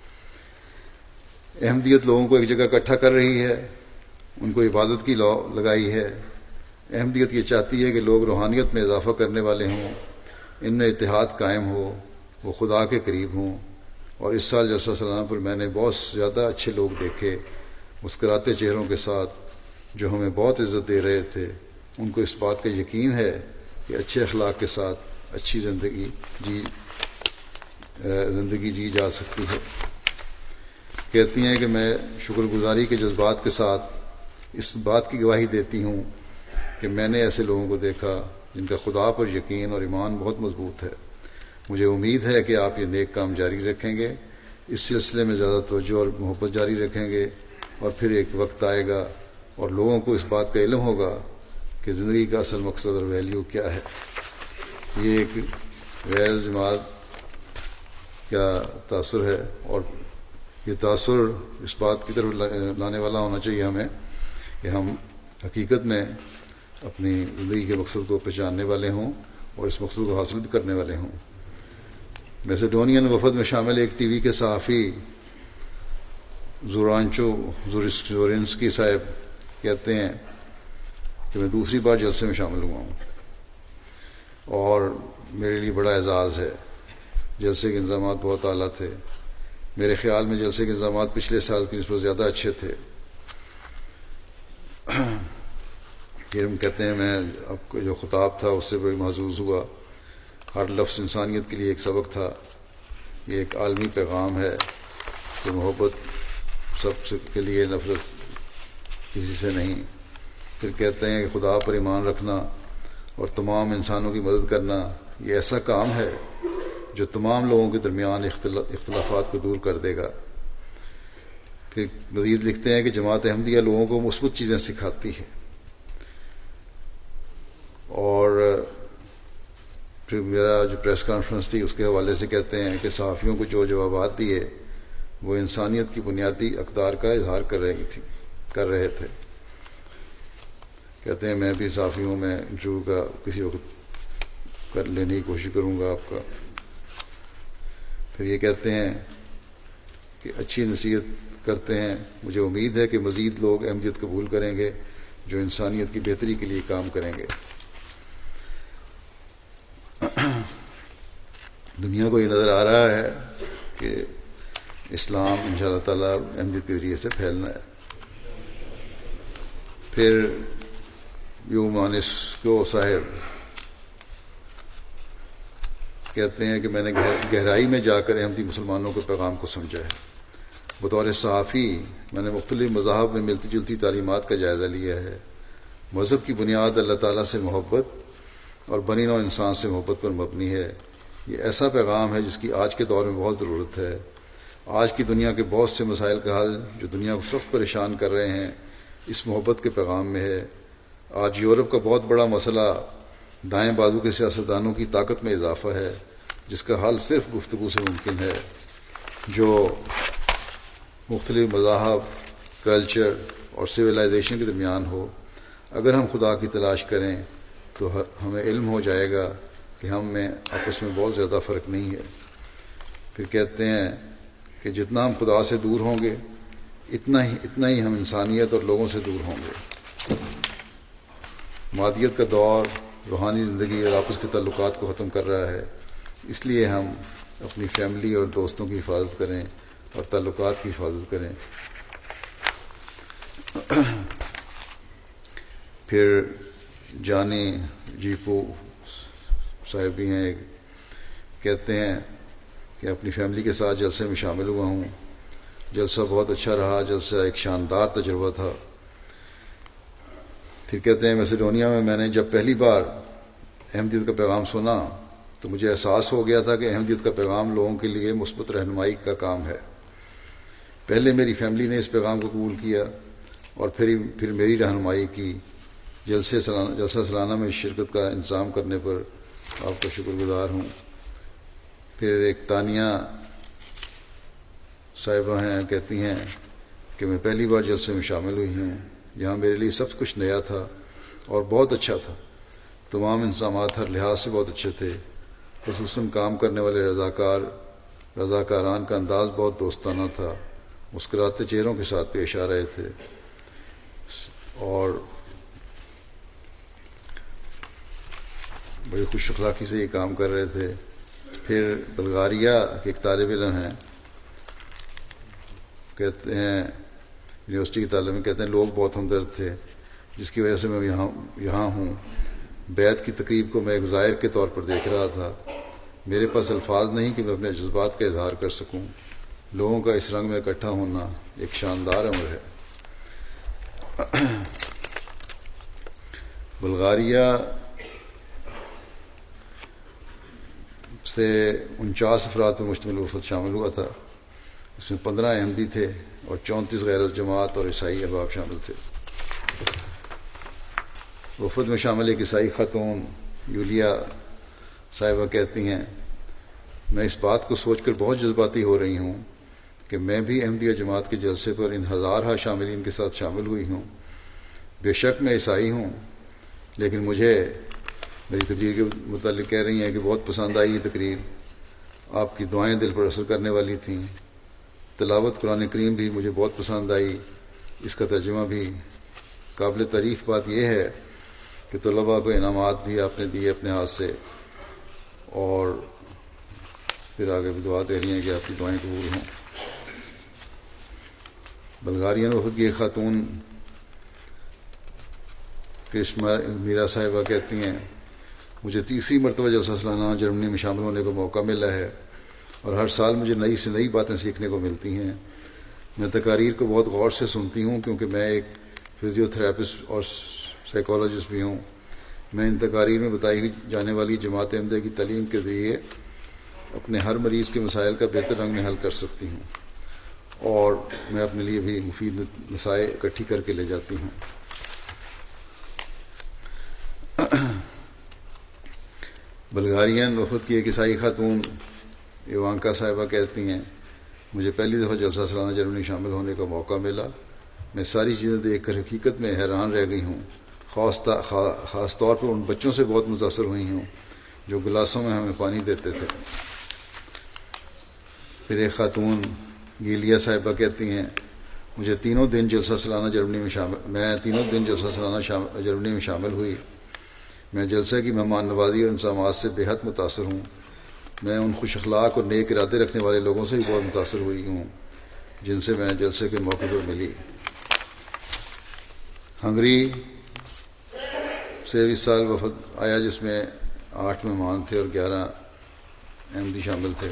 احمدیت لوگوں کو ایک جگہ اکٹھا کر رہی ہے، ان کو عبادت کی لو لگائی ہے. احمدیت یہ چاہتی ہے کہ لوگ روحانیت میں اضافہ کرنے والے ہوں، ان میں اتحاد قائم ہو، وہ خدا کے قریب ہوں. اور اس سال جلسہ سالانہ پر میں نے بہت زیادہ اچھے لوگ دیکھے مسکراتے چہروں کے ساتھ جو ہمیں بہت عزت دے رہے تھے. ان کو اس بات کا یقین ہے کہ اچھے اخلاق کے ساتھ اچھی زندگی جی زندگی جی جا سکتی ہے. کہتی ہیں کہ میں شکر گزاری کے جذبات کے ساتھ اس بات کی گواہی دیتی ہوں کہ میں نے ایسے لوگوں کو دیکھا جن کا خدا پر یقین اور ایمان بہت مضبوط ہے. مجھے امید ہے کہ آپ یہ نیک کام جاری رکھیں گے، اس سلسلے میں زیادہ توجہ اور محبت جاری رکھیں گے، اور پھر ایک وقت آئے گا اور لوگوں کو اس بات کا علم ہوگا کہ زندگی کا اصل مقصد اور ویلیو کیا ہے. یہ ایک غیر جماعت کا تاثر ہے، اور یہ تاثر اس بات کی طرف لانے والا ہونا چاہیے ہمیں کہ ہم حقیقت میں اپنی زندگی کے مقصد کو پہچاننے والے ہوں اور اس مقصد کو حاصل بھی کرنے والے ہوں. میسیڈونین وفد میں شامل ایک ٹی وی کے صحافی زورانچو زورنسکی صاحب کہتے ہیں کہ میں دوسری بار جلسے میں شامل ہوا ہوں اور میرے لیے بڑا اعزاز ہے. جلسے کے انتظامات بہت اعلیٰ تھے. میرے خیال میں جلسے کے انتظامات پچھلے سال کی نسبت زیادہ اچھے تھے. پھر ہم کہتے ہیں میں اب جو خطاب تھا اس سے بڑی محظوظ ہوا. ہر لفظ انسانیت کے لیے ایک سبق تھا. یہ ایک عالمی پیغام ہے کہ محبت سب کے لیے، نفرت کسی سے نہیں. پھر کہتے ہیں کہ خدا پر ایمان رکھنا اور تمام انسانوں کی مدد کرنا یہ ایسا کام ہے جو تمام لوگوں کے درمیان اختلافات کو دور کر دے گا. پھر مزید لکھتے ہیں کہ جماعت احمدیہ لوگوں کو مثبت چیزیں سکھاتی ہے. اور پھر میرا جو پریس کانفرنس تھی اس کے حوالے سے کہتے ہیں کہ صحافیوں کو جو جوابات دیے وہ انسانیت کی بنیادی اقدار کا اظہار کر رہی تھی کر رہے تھے. کہتے ہیں میں بھی صحافیوں میں انٹرویو کا کسی وقت کر لینے کی کوشش کروں گا آپ کا. پھر یہ کہتے ہیں کہ اچھی نصیحت کرتے ہیں. مجھے امید ہے کہ مزید لوگ احمدیت قبول کریں گے جو انسانیت کی بہتری کے لیے کام کریں گے. دنیا کو یہ نظر آ رہا ہے کہ اسلام ان شاء اللہ تعالیٰ احمدیت کے ذریعے سے پھیلنا ہے. پھر یومانسکو صاحب کہتے ہیں کہ میں نے گہرائی میں جا کر احمدی مسلمانوں کے پیغام کو سمجھا ہے. بطور صحافی میں نے مختلف مذاہب میں ملتی جلتی تعلیمات کا جائزہ لیا ہے. مذہب کی بنیاد اللہ تعالیٰ سے محبت اور بنی نوع انسان سے محبت پر مبنی ہے. یہ ایسا پیغام ہے جس کی آج کے دور میں بہت ضرورت ہے. آج کی دنیا کے بہت سے مسائل کا حل جو دنیا کو سخت پریشان کر رہے ہیں اس محبت کے پیغام میں ہے. آج یورپ کا بہت بڑا مسئلہ دائیں بازو کے سیاستدانوں کی طاقت میں اضافہ ہے جس کا حل صرف گفتگو سے ممکن ہے. جو مختلف مذاہب، کلچر اور سویلائزیشن کے درمیان ہو۔ اگر ہم خدا کی تلاش کریں تو ہمیں علم ہو جائے گا کہ ہم میں آپس میں بہت زیادہ فرق نہیں ہے۔ پھر کہتے ہیں کہ جتنا ہم خدا سے دور ہوں گے اتنا ہی اتنا ہی ہم انسانیت اور لوگوں سے دور ہوں گے۔ مادیت کا دور روحانی زندگی اور آپس کے تعلقات کو ختم کر رہا ہے، اس لیے ہم اپنی فیملی اور دوستوں کی حفاظت کریں اور تعلقات کی حفاظت کریں۔ پھر جانی جیپو صاحب بھی ہیں، کہتے ہیں کہ اپنی فیملی کے ساتھ جلسے میں شامل ہوا ہوں، جلسہ بہت اچھا رہا، جلسہ ایک شاندار تجربہ تھا۔ پھر کہتے ہیں میسیڈونیا میں میں نے جب پہلی بار احمدیت کا پیغام سنا تو مجھے احساس ہو گیا تھا کہ احمدیت کا پیغام لوگوں کے لیے مثبت رہنمائی کا کام ہے۔ پہلے میری فیملی نے اس پیغام کو قبول کیا اور پھر پھر میری رہنمائی کی۔ جلسے سالانہ جلسہ سالانہ میں شرکت کا انتظام کرنے پر آپ کا شکر گزار ہوں۔ پھر ایک تانیہ صاحبہ ہیں، کہتی ہیں کہ میں پہلی بار جلسے میں شامل ہوئی ہوں، یہاں میرے لیے سب کچھ نیا تھا اور بہت اچھا تھا۔ تمام انتظامات ہر لحاظ سے بہت اچھے تھے، خصوصاً کام کرنے والے رضاکار رضاکاران کا انداز بہت دوستانہ تھا، مسکراتے چہروں کے ساتھ پیش آ رہے تھے اور بڑی خوش اخلاقی سے یہ کام کر رہے تھے۔ پھر بلغاریہ کے ایک طالب علم ہیں، کہتے ہیں یونیورسٹی کے طالب میں، کہتے ہیں لوگ بہت ہمدرد تھے جس کی وجہ سے میں یہاں یہاں ہوں۔ بیعت کی تقریب کو میں ایک زائر کے طور پر دیکھ رہا تھا، میرے پاس الفاظ نہیں کہ میں اپنے جذبات کا اظہار کر سکوں۔ لوگوں کا اس رنگ میں اکٹھا ہونا ایک شاندار امر ہے۔ بلغاریہ سے انچاس افراد پر مشتمل وفد شامل ہوا تھا، اس میں پندرہ احمدی تھے اور چونتیس غیر جماعت اور عیسائی احباب شامل تھے۔ وفد میں شامل ایک عیسائی خاتون یولیا صاحبہ کہتی ہیں، میں اس بات کو سوچ کر بہت جذباتی ہو رہی ہوں کہ میں بھی احمدیہ جماعت کے جلسے پر ان ہزارہ شاملین کے ساتھ شامل ہوئی ہوں۔ بے شک میں عیسائی ہوں، لیکن مجھے میری تقریر کے متعلق کہہ رہی ہیں کہ بہت پسند آئی یہ تقریر، آپ کی دعائیں دل پر اثر کرنے والی تھیں۔ تلاوت قرآن کریم بھی مجھے بہت پسند آئی، اس کا ترجمہ بھی۔ قابل تعریف بات یہ ہے کہ طلباء کو انعامات بھی آپ نے دیے اپنے ہاتھ سے، اور پھر آگے بھی دعا دے رہی ہیں کہ آپ کی دعائیں قبول ہوں۔ بلغاریہ وفد کی ایک خاتون کرشما میرا صاحبہ کہتی ہیں، مجھے تیسری مرتبہ جلسہ سالانہ جرمنی میں شامل ہونے کا موقع ملا ہے اور ہر سال مجھے نئی سے نئی باتیں سیکھنے کو ملتی ہیں۔ میں تقاریر کو بہت غور سے سنتی ہوں کیونکہ میں ایک فزیو تھراپسٹ اور سائیکالوجسٹ بھی ہوں۔ میں ان تقاریر میں بتائی ہوئی جانے والی جماعت احمدیہ کی تعلیم کے ذریعے اپنے ہر مریض کے مسائل کا بہتر رنگ میں حل کر سکتی ہوں، اور میں اپنے لیے بھی مفید نصائح اکٹھی کر کے لے جاتی ہوں۔ بلغاریان وفد کی ایک عیسائی خاتون ایوانکا صاحبہ کہتی ہیں، مجھے پہلی دفعہ جلسہ سالانہ جرمنی شامل ہونے کا موقع ملا۔ میں ساری چیزیں دیکھ کر حقیقت میں حیران رہ گئی ہوں، خاص خاص طور پر ان بچوں سے بہت متاثر ہوئی ہوں جو گلاسوں میں ہمیں پانی دیتے تھے۔ پھر ایک خاتون گیلیا صاحبہ کہتی ہیں، مجھے تینوں دن جلسہ سالانہ جرمنی میں شامل میں تینوں دن جلسہ سالانہ جرمنی میں شامل ہوئی۔ میں جلسے کی مہمان نوازی اور انتظامات سے بے حد متاثر ہوں۔ میں ان خوش اخلاق اور نیک ارادے رکھنے والے لوگوں سے بھی بہت متاثر ہوئی ہوں جن سے میں جلسے کے موقع پر ملی۔ ہنگری سے اس سال وفد آیا جس میں آٹھ مہمان تھے اور گیارہ احمدی شامل تھے،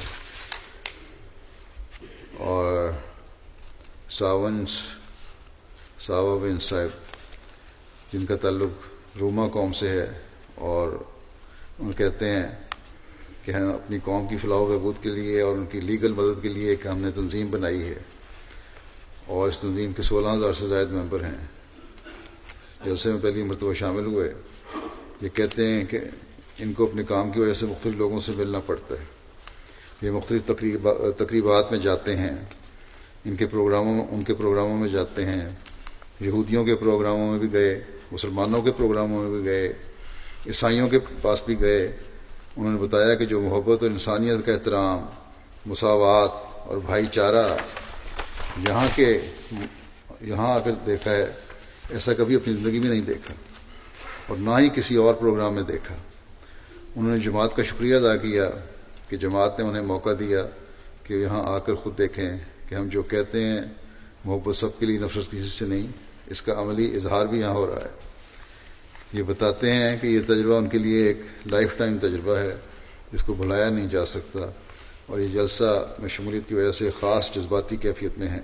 اور ساون ساون صاحب جن کا تعلق روما قوم سے ہے، اور ان کہتے ہیں کہ ہم اپنی قوم کی فلاح و بہبود کے لیے اور ان کی لیگل مدد کے لیے ایک ہم نے تنظیم بنائی ہے، اور اس تنظیم کے سولہ ہزار سے زائد ممبر ہیں۔ جلسے میں پہلی مرتبہ شامل ہوئے، یہ کہتے ہیں کہ ان کو اپنے کام کی وجہ سے مختلف لوگوں سے ملنا پڑتا ہے۔ یہ مختلف تقریبات میں جاتے ہیں، ان کے پروگراموں ان کے پروگراموں میں جاتے ہیں، یہودیوں کے پروگراموں میں بھی گئے، مسلمانوں کے پروگراموں میں بھی گئے، عیسائیوں کے پاس بھی گئے. انہوں نے بتایا کہ جو محبت اور انسانیت کا احترام، مساوات اور بھائی چارہ یہاں کے یہاں آ کر دیکھا ہے، ایسا کبھی اپنی زندگی میں نہیں دیکھا اور نہ ہی کسی اور پروگرام میں دیکھا. انہوں نے جماعت کا شکریہ ادا کیا کہ جماعت نے انہیں موقع دیا کہ یہاں آ کر خود دیکھیں کہ ہم جو کہتے ہیں محبت سب کے لیے، نفرت کسی سے نہیں، اس کا عملی اظہار بھی یہاں ہو رہا ہے. یہ بتاتے ہیں کہ یہ تجربہ ان کے لیے ایک لائف ٹائم تجربہ ہے جس کو بھلایا نہیں جا سکتا، اور یہ جلسہ میں شمولیت کی وجہ سے خاص جذباتی کیفیت میں ہے.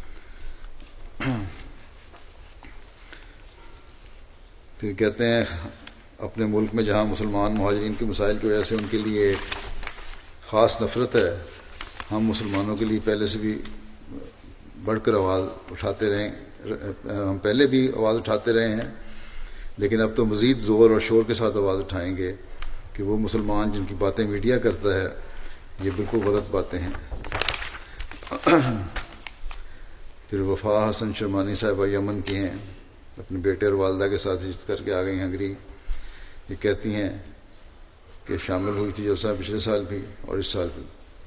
پھر کہتے ہیں اپنے ملک میں جہاں مسلمان مہاجرین کے مسائل کی وجہ سے ان کے لیے ایک خاص نفرت ہے، ہم مسلمانوں کے لیے پہلے سے بھی بڑھ کر آواز اٹھاتے رہے ہم پہلے بھی آواز اٹھاتے رہے ہیں، لیکن اب تو مزید زور اور شور کے ساتھ آواز اٹھائیں گے کہ وہ مسلمان جن کی باتیں میڈیا کرتا ہے یہ بالکل غلط باتیں ہیں. پھر وفا حسن شرمانی صاحبہ یمن کی ہیں، اپنے بیٹے اور والدہ کے ساتھ ہجرت کر کے آ گئی ہنگری. یہ کہتی ہیں کہ شامل ہوئی تھی جلسہ پچھلے سال بھی اور اس سال بھی،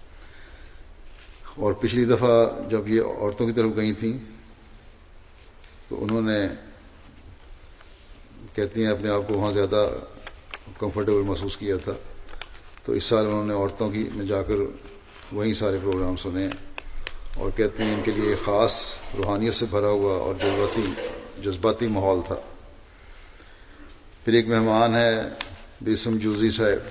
اور پچھلی دفعہ جب یہ عورتوں کی طرف گئی تھیں تو انہوں نے کہتی ہیں اپنے آپ کو وہاں زیادہ کمفرٹیبل محسوس کیا تھا، تو اس سال انہوں نے عورتوں کی میں جا کر وہیں سارے پروگرام سنے، اور کہتے ہیں ان کے لیے خاص روحانیت سے بھرا ہوا اور جذباتی جذباتی ماحول تھا. پھر ایک مہمان ہے بیسم جوزی صاحب،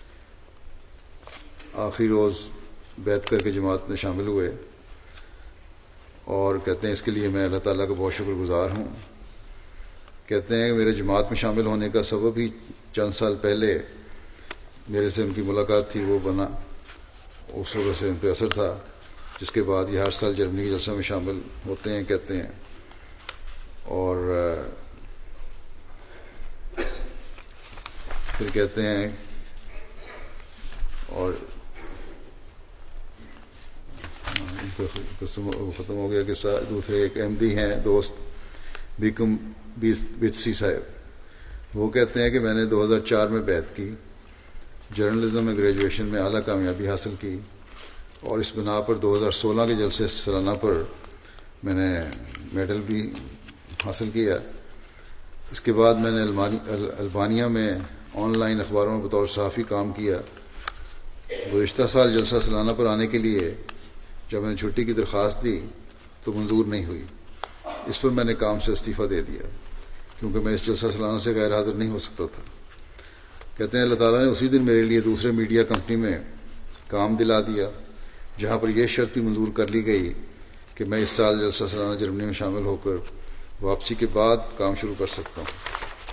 آخری روز بیعت کر کے جماعت میں شامل ہوئے اور کہتے ہیں اس کے لیے میں اللہ تعالیٰ کا بہت شکر گزار ہوں. کہتے ہیں کہ میرے جماعت میں شامل ہونے کا سبب ہی چند سال پہلے میرے سے ان کی ملاقات تھی وہ بنا، اس وجہ سے ان پہ اثر تھا، جس کے بعد یہ ہر سال جرمنی کے جلسہ میں شامل ہوتے ہیں. کہتے ہیں اور پھر کہتے ہیں اور ختم ہو گیا کہ دوسرے ایک احمدی ہیں دوست بیکم بیتسی صاحب، وہ کہتے ہیں کہ میں نے دو ہزار چار میں بیعت کی، جرنلزم میں گریجویشن میں اعلیٰ کامیابی حاصل کی، اور اس بنا پر دو ہزار سولہ کے جلسے سالانہ پر میں نے میڈل بھی حاصل کیا. اس کے بعد میں نے البانیہ میں آن لائن اخباروں میں بطور صحافی کام کیا. گزشتہ سال جلسہ سالانہ پر آنے کے لیے جب میں نے چھٹی کی درخواست دی تو منظور نہیں ہوئی. اس پر میں نے کام سے استعفیٰ دے دیا کیونکہ میں اس جلسہ سالانہ سے غیر حاضر نہیں ہو سکتا تھا. کہتے ہیں اللہ تعالیٰ نے اسی دن میرے لیے دوسرے میڈیا کمپنی میں کام دلا دیا جہاں پر یہ شرط بھی منظور کر لی گئی کہ میں اس سال جلسہ سالانہ جرمنی میں شامل ہو کر واپسی کے بعد کام شروع کر سکتا ہوں.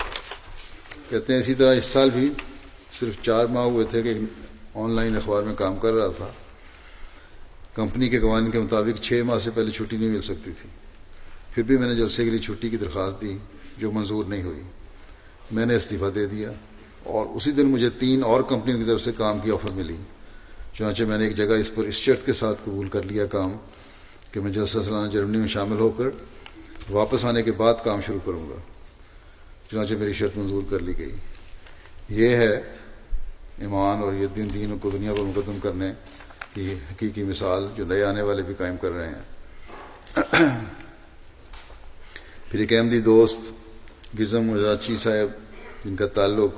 کہتے ہیں اسی طرح اس سال بھی صرف چار ماہ ہوئے تھے کہ آن لائن اخبار میں کام کر رہا تھا. کمپنی کے قوانین کے مطابق چھ ماہ سے پہلے چھٹی نہیں مل سکتی تھی. پھر بھی میں نے جلسے کے لیے چھٹی کی درخواست دی جو منظور نہیں ہوئی. میں نے استعفیٰ دے دیا اور اسی دن مجھے تین اور کمپنیوں کی طرف سے کام کی آفر ملی. چنانچہ میں نے ایک جگہ اس پر اس شرط کے ساتھ قبول کر لیا کام کہ میں جلسہ سالانہ جرمنی میں شامل ہو کر واپس آنے کے بعد کام شروع کروں گا. چنانچہ میری شرط منظور کر لی گئی. یہ ہے ایمان اور یہ دین دین کو دنیا پر مقدم کرنے کی حقیقی مثال جو نئے آنے والے بھی قائم کر رہے ہیں. پھر ایک احمدی دوست گزم مجاچی صاحب جن کا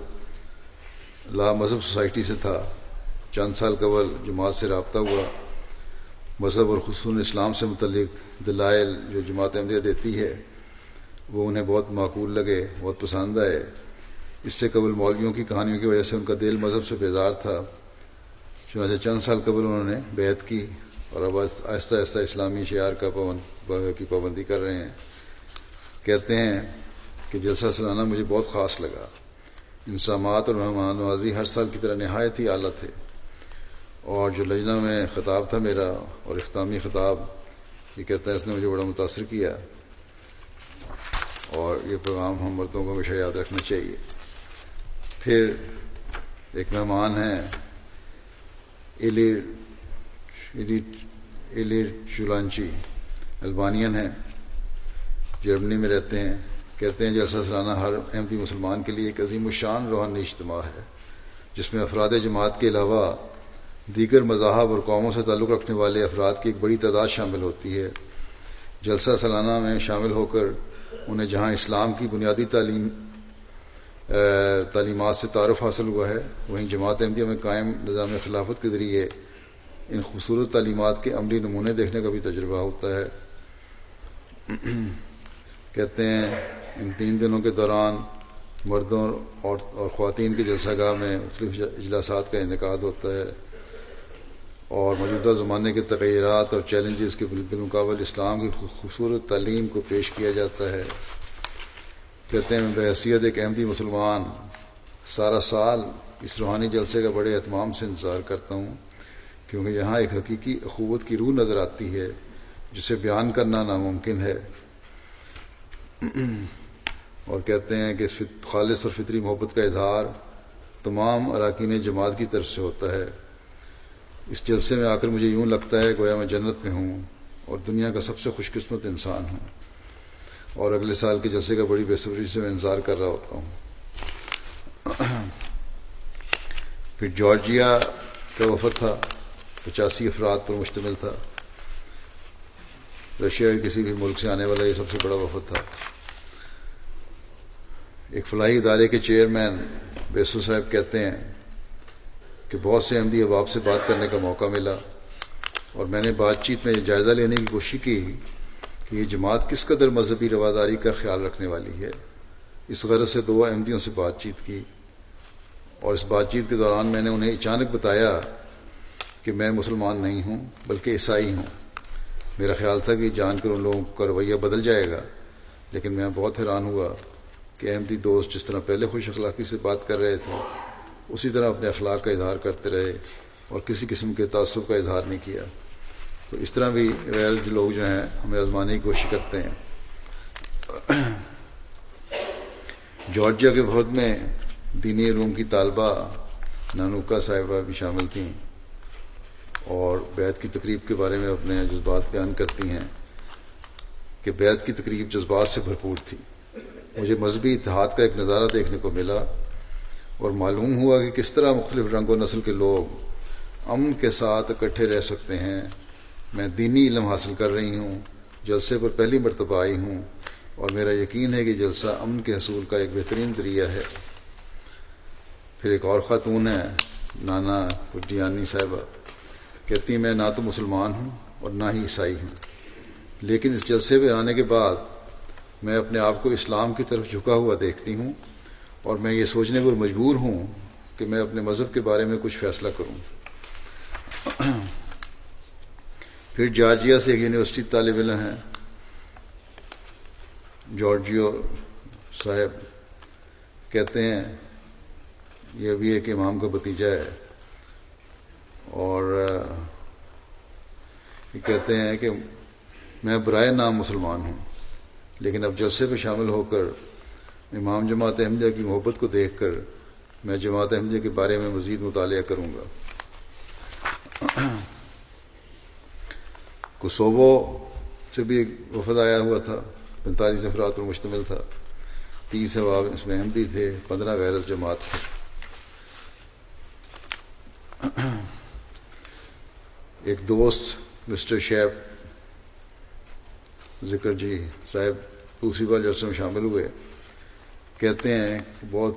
تعلق لا مذہب سوسائٹی سے تھا، چند سال قبل جماعت سے رابطہ ہوا. مذہب اور خصوصاً اسلام سے متعلق دلائل جو جماعت احمدیہ دیتی ہے وہ انہیں بہت معقول لگے، بہت پسند آئے. اس سے قبل مولویوں کی کہانیوں کی وجہ سے ان کا دل مذہب سے بیزار تھا. چنانچہ چند سال قبل انہوں نے بیعت کی اور اب آہستہ آہستہ اسلامی شعار کا پابند کی پابندی کر رہے ہیں. کہتے ہیں کہ جلسہ سالانہ مجھے بہت خاص لگا. انسامات اور مہمان نوازی ہر سال کی طرح نہایت ہی اعلیٰ تھے، اور جو لجنہ میں خطاب تھا میرا اور اختتامی خطاب، یہ کہتا ہے اس نے مجھے بڑا متاثر کیا، اور یہ پیغام ہم مردوں کو ہمیشہ یاد رکھنا چاہیے. پھر ایک مہمان ہیں ایلیر ایلیر ایلیر شولانچی، البانین ہیں. جرمنی میں رہتے ہیں، کہتے ہیں جلسہ سالانہ ہر احمدی مسلمان کے لیے ایک عظیم الشان روحانی اجتماع ہے جس میں افراد جماعت کے علاوہ دیگر مذاہب اور قوموں سے تعلق رکھنے والے افراد کی ایک بڑی تعداد شامل ہوتی ہے۔ جلسہ سالانہ میں شامل ہو کر انہیں جہاں اسلام کی بنیادی تعلیم تعلیمات سے تعارف حاصل ہوا ہے، وہیں جماعت احمدیہ میں قائم نظام خلافت کے ذریعے ان خوبصورت تعلیمات کے عملی نمونے دیکھنے کا بھی تجربہ ہوتا ہے۔ کہتے ہیں ان تین دنوں کے دوران مردوں اور اور خواتین کے جلسہ گاہ میں مختلف اجلاسات کا انعقاد ہوتا ہے اور موجودہ زمانے کے تغیرات اور چیلنجز کے بالمقابل اسلام کی خوبصورت تعلیم کو پیش کیا جاتا ہے۔ کہتے ہیں میں بحیثیت ایک احمدی مسلمان سارا سال اس روحانی جلسے کا بڑے اہتمام سے انتظار کرتا ہوں، کیونکہ یہاں ایک حقیقی اخوت کی روح نظر آتی ہے جسے بیان کرنا ناممکن ہے۔ اور کہتے ہیں کہ خالص اور فطری محبت کا اظہار تمام اراکین جماعت کی طرف سے ہوتا ہے۔ اس جلسے میں آ کر مجھے یوں لگتا ہے گویا میں جنت میں ہوں اور دنیا کا سب سے خوش قسمت انسان ہوں، اور اگلے سال کے جلسے کا بڑی بے صبری سے میں انتظار کر رہا ہوتا ہوں۔ پھر جارجیا کا وفد تھا، پچاسی افراد پر مشتمل تھا۔ رشیا کے کسی بھی ملک سے آنے والا یہ سب سے بڑا وفد تھا۔ ایک فلاحی ادارے کے چیئرمین بیسو صاحب کہتے ہیں کہ بہت سے احمدی احباب سے بات کرنے کا موقع ملا اور میں نے بات چیت میں یہ جائزہ لینے کی کوشش کی کہ یہ جماعت کس قدر مذہبی رواداری کا خیال رکھنے والی ہے۔ اس غرض سے دو احمدیوں سے بات چیت کی اور اس بات چیت کے دوران میں نے انہیں اچانک بتایا کہ میں مسلمان نہیں ہوں بلکہ عیسائی ہوں۔ میرا خیال تھا کہ جان کر ان لوگوں کا رویہ بدل جائے گا، لیکن میں بہت حیران ہوا کہ احمدی دوست جس طرح پہلے خوش اخلاقی سے بات کر رہے تھے اسی طرح اپنے اخلاق کا اظہار کرتے رہے اور کسی قسم کے تعصب کا اظہار نہیں کیا۔ تو اس طرح بھی غیر جو لوگ جو ہیں ہمیں آزمانے کی کوشش کرتے ہیں۔ جارجیا کے وفد میں دینی علوم کی طالبہ نانوکا صاحبہ بھی شامل تھیں اور بیعت کی تقریب کے بارے میں اپنے جذبات بیان کرتی ہیں کہ بیعت کی تقریب جذبات سے بھرپور تھی۔ مجھے مذہبی اتحاد کا ایک نظارہ دیکھنے کو ملا اور معلوم ہوا کہ کس طرح مختلف رنگ و نسل کے لوگ امن کے ساتھ اکٹھے رہ سکتے ہیں۔ میں دینی علم حاصل کر رہی ہوں، جلسے پر پہلی مرتبہ آئی ہوں اور میرا یقین ہے کہ جلسہ امن کے حصول کا ایک بہترین ذریعہ ہے۔ پھر ایک اور خاتون ہے نانا کڈیانی صاحبہ، کہتی میں نہ تو مسلمان ہوں اور نہ ہی عیسائی ہوں، لیکن اس جلسے میں آنے کے بعد میں اپنے آپ کو اسلام کی طرف جھکا ہوا دیکھتی ہوں اور میں یہ سوچنے پر مجبور ہوں کہ میں اپنے مذہب کے بارے میں کچھ فیصلہ کروں۔ پھر جارجیا سے ایک یونیورسٹی طالب علم ہیں جارجیو صاحب، کہتے ہیں یہ بھی ایک امام کا بھتیجا ہے اور یہ کہتے ہیں کہ میں برائے نام مسلمان ہوں، لیکن اب جلسے پہ شامل ہو کر امام جماعت احمدیہ کی محبت کو دیکھ کر میں جماعت احمدیہ کے بارے میں مزید مطالعہ کروں گا۔ کوسوو سے بھی ایک وفد آیا ہوا تھا، پینتالیس افراد پر مشتمل تھا۔ تیس احباب اس میں احمدی تھے، پندرہ غیر جماعت تھے۔ ایک دوست مسٹر شیپ ذکر جی صاحب دوسری بار جلسے میں شامل ہوئے، کہتے ہیں کہ بہت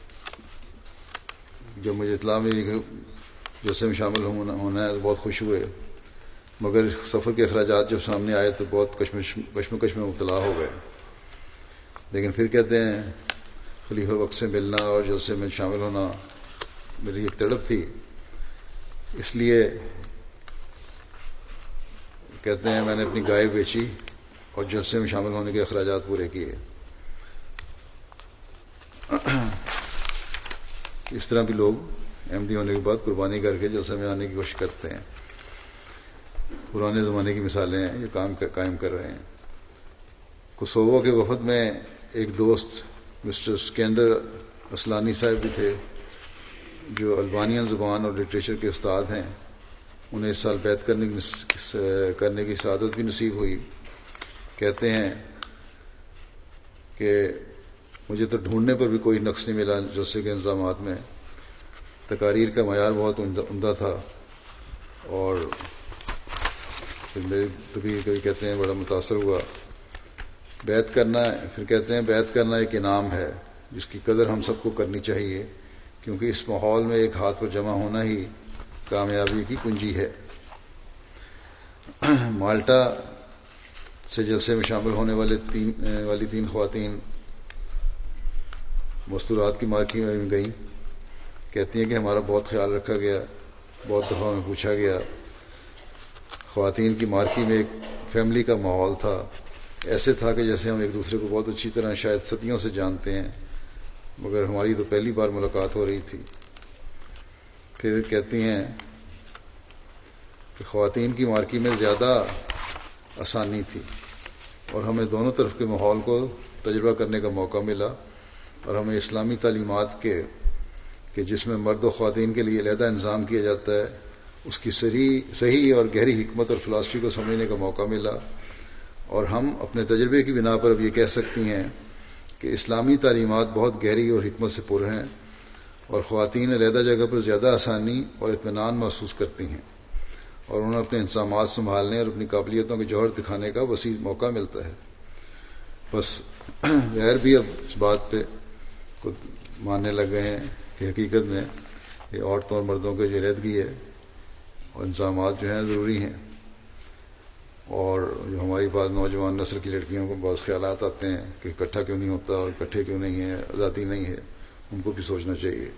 جب مجھے اطلاع ملی کہ جلسے میں شامل ہونا ہے تو بہت خوش ہوئے، مگر سفر کے اخراجات جب سامنے آئے تو بہت کشمش کشمکش میں مبتلا ہو گئے۔ لیکن پھر کہتے ہیں خلیفہ وقت سے ملنا اور جلسے میں شامل ہونا میری ایک تڑپ تھی، اس لیے کہتے ہیں میں نے اپنی گائے بیچی اور جلسے میں شامل ہونے کے اخراجات پورے کیے۔ اس طرح بھی لوگ احمدی ہونے کے بعد قربانی کر کے جلسے میں آنے کی کوشش کرتے ہیں۔ پرانے زمانے کی مثالیں ہیں، یہ کام قائم کر رہے ہیں۔ کوسوو کے وفد میں ایک دوست مسٹر سکینڈر اسلانی صاحب بھی تھے جو البانین زبان اور لٹریچر کے استاد ہیں۔ انہیں اس سال بیعت کرنے کی کرنے کی سعادت بھی نصیب ہوئی۔ کہتے ہیں کہ مجھے تو ڈھونڈنے پر بھی کوئی نقص نہیں ملا جلسے کے انتظامات میں. تقاریر کا معیار بہت عمدہ تھا، اور پھر میرے کبھی کبھی کہتے ہیں بڑا متاثر ہوا. بیعت کرنا، پھر کہتے ہیں بیعت کرنا ایک انعام ہے جس کی قدر ہم سب کو کرنی چاہیے، کیونکہ اس ماحول میں ایک ہاتھ پر جمع ہونا ہی کامیابی کی کنجی ہے. مالٹا سے جلسے میں شامل ہونے والے تین والی تین خواتین مستورات کی مارکی میں بھی گئیں. کہتی ہیں کہ ہمارا بہت خیال رکھا گیا، بہت دفعہ میں پوچھا گیا. خواتین کی مارکی میں ایک فیملی کا ماحول تھا، ایسے تھا کہ جیسے ہم ایک دوسرے کو بہت اچھی طرح شاید صدیوں سے جانتے ہیں، مگر ہماری تو پہلی بار ملاقات ہو رہی تھی. پھر کہتی ہیں کہ خواتین کی مارکی میں زیادہ آسانی تھی، اور ہمیں دونوں طرف کے ماحول کو تجربہ کرنے کا موقع ملا، اور ہمیں اسلامی تعلیمات کے کہ جس میں مرد و خواتین کے لیے علیحدہ انضام کیا جاتا ہے اس کی صحیح صحیح اور گہری حکمت اور فلسفی کو سمجھنے کا موقع ملا. اور ہم اپنے تجربے کی بنا پر اب یہ کہہ سکتی ہیں کہ اسلامی تعلیمات بہت گہری اور حکمت سے پر ہیں، اور خواتین علیحدہ جگہ پر زیادہ آسانی اور اطمینان محسوس کرتی ہیں، اور انہیں اپنے انتظامات سنبھالنے اور اپنی قابلیتوں کے جوہر دکھانے کا وسیع موقع ملتا ہے. بس غیر بھی اب اس بات پہ خود ماننے لگ گئے ہیں کہ حقیقت میں یہ عورتوں اور مردوں کی جو علیحدگی ہے اور انتظامات جو ہیں ضروری ہیں. اور جو ہماری بعض نوجوان نسل کی لڑکیوں کو بعض خیالات آتے ہیں کہ اکٹھا کیوں نہیں ہوتا اور اکٹھے کیوں نہیں ہے، آزادی نہیں ہے، ان کو بھی سوچنا چاہیے.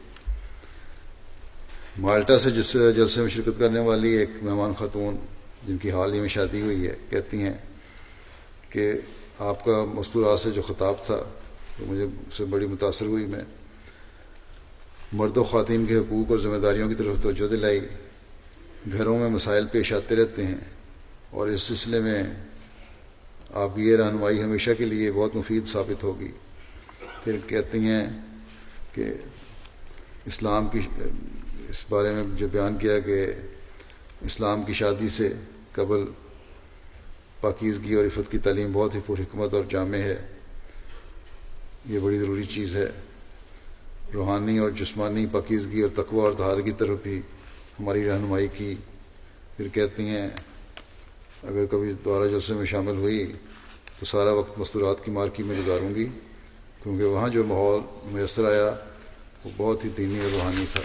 مالٹا سے جس جلسے میں شرکت کرنے والی ایک مہمان خاتون جن کی حال ہی میں شادی ہوئی ہے کہتی ہیں کہ آپ کا مستورات سے جو خطاب تھا تو مجھے اس سے بڑی متاثر ہوئی. میں مرد و خواتین کے حقوق اور ذمہ داریوں کی طرف توجہ دلائی. گھروں میں مسائل پیش آتے رہتے ہیں، اور اس سلسلے میں آپ کی یہ رہنمائی ہمیشہ کے لیے بہت مفید ثابت ہوگی. پھر کہتی ہیں کہ اسلام کی اس بارے میں جو بیان کیا کہ اسلام کی شادی سے قبل پاکیزگی اور عفت کی تعلیم بہت ہی پر حکمت اور جامع ہے، یہ بڑی ضروری چیز ہے. روحانی اور جسمانی پاکیزگی اور تقوی اور طہارت کی طرف بھی ہماری رہنمائی کی. پھر کہتی ہیں اگر کبھی دوبارہ جلسے میں شامل ہوئی تو سارا وقت مستورات کی مارکی میں گزاروں گی، کیونکہ وہاں جو ماحول میسر آیا وہ بہت ہی دینی اور روحانی تھا.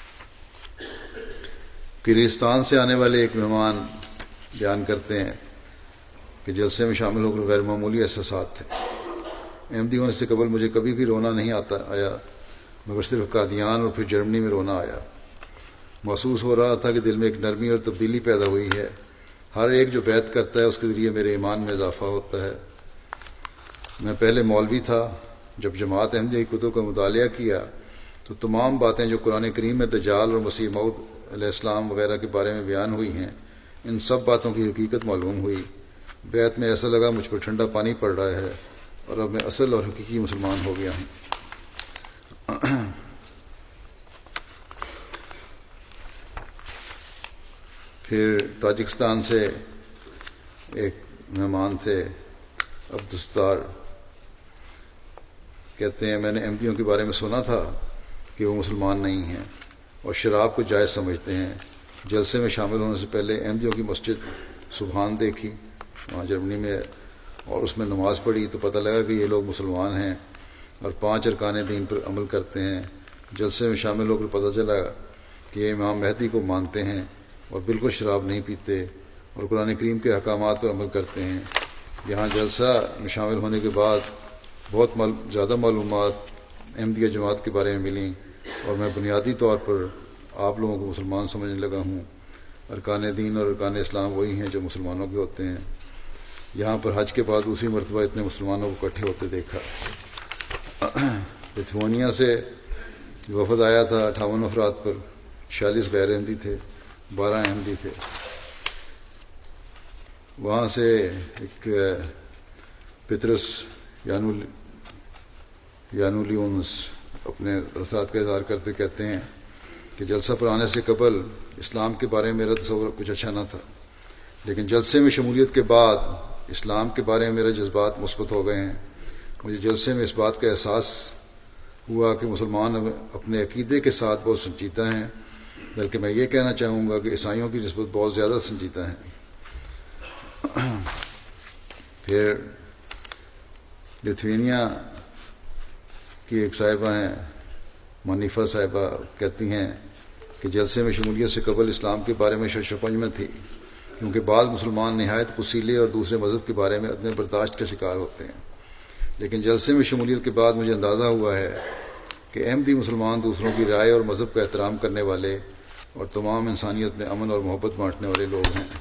کرغزستان سے آنے والے ایک مہمان بیان کرتے ہیں کہ جلسے میں شامل ہو کر غیر معمولی احساسات تھے. احمدی ہونے سے قبل مجھے کبھی بھی رونا نہیں آتا آیا، مگر صرف قادیان اور پھر جرمنی میں رونا آیا. محسوس ہو رہا تھا کہ دل میں ایک نرمی اور تبدیلی پیدا ہوئی ہے. ہر ایک جو بیعت کرتا ہے اس کے ذریعے میرے ایمان میں اضافہ ہوتا ہے. میں پہلے مولوی تھا، جب جماعت احمدیہ کی کتب کا مطالعہ کیا تو تمام باتیں جو قرآن کریم میں دجال اور مسیح موعود علیہ السلام وغیرہ کے بارے میں بیان ہوئی ہیں، ان سب باتوں کی حقیقت معلوم ہوئی. بیعت میں ایسا لگا مجھ پر ٹھنڈا پانی پڑ رہا ہے، اور اب میں اصل اور حقیقی مسلمان ہو گیا ہوں. پھر تاجکستان سے ایک مہمان تھے عبدالستار، کہتے ہیں میں نے احمدیوں کے بارے میں سنا تھا کہ وہ مسلمان نہیں ہیں اور شراب کو جائز سمجھتے ہیں. جلسے میں شامل ہونے سے پہلے احمدیوں کی مسجد سبحان دیکھی وہاں جرمنی میں، اور اس میں نماز پڑھی تو پتہ لگا کہ یہ لوگ مسلمان ہیں اور پانچ ارکان دین پر عمل کرتے ہیں. جلسے میں شامل ہو کر پتہ چلا کہ یہ امام مہدی کو مانتے ہیں اور بالکل شراب نہیں پیتے اور قرآن کریم کے احکامات پر عمل کرتے ہیں. یہاں جلسہ میں شامل ہونے کے بعد بہت مل... زیادہ معلومات احمدیہ جماعت کے بارے میں ملیں، اور میں بنیادی طور پر آپ لوگوں کو مسلمان سمجھنے لگا ہوں. ارکان دین اور ارکان اسلام وہی ہیں جو مسلمانوں کے ہوتے ہیں. یہاں پر حج کے بعد دوسری مرتبہ اتنے مسلمانوں کو اکٹھے ہوتے دیکھا. لتھوانیا سے وفد آیا تھا اٹھاون افراد پر، چھیالیس غیر احمدی تھے، بارہ احمدی تھے. وہاں سے ایک پطرس یانول یانولیونس اپنے اثرات کا اظہار کرتے کہتے ہیں کہ جلسہ پر آنے سے قبل اسلام کے بارے میں میرا تصور کچھ اچھا نہ تھا، لیکن جلسے میں شمولیت کے بعد اسلام کے بارے میں میرے جذبات مثبت ہو گئے ہیں. مجھے جلسے میں اس بات کا احساس ہوا کہ مسلمان اپنے عقیدے کے ساتھ بہت سنجیدہ ہیں، بلکہ میں یہ کہنا چاہوں گا کہ عیسائیوں کی نسبت بہت زیادہ سنجیدہ ہیں۔ پھر لتھوینیا کی ایک صاحبہ ہیں منیفا صاحبہ، کہتی ہیں کہ جلسے میں شمولیت سے قبل اسلام کے بارے میں ششپنج میں تھی، کیونکہ بعض مسلمان نہایت پسیلے اور دوسرے مذہب کے بارے میں عدم برداشت کا شکار ہوتے ہیں، لیکن جلسے میں شمولیت کے بعد مجھے اندازہ ہوا ہے کہ احمدی مسلمان دوسروں کی رائے اور مذہب کا احترام کرنے والے اور تمام انسانیت میں امن اور محبت بانٹنے والے لوگ ہیں۔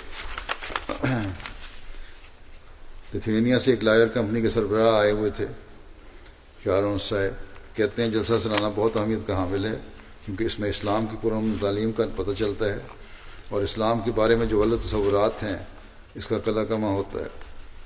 لتھوینیا سے ایک لائر کمپنی کے سربراہ آئے ہوئے تھے، شارون صاحب، کہتے ہیں جلسہ سلانا بہت اہمیت کا حامل ہے، کیونکہ اس میں اسلام کی پرامن تعلیم کا پتہ چلتا ہے اور اسلام کے بارے میں جو غلط تصورات ہیں اس کا قلع کما ہوتا ہے۔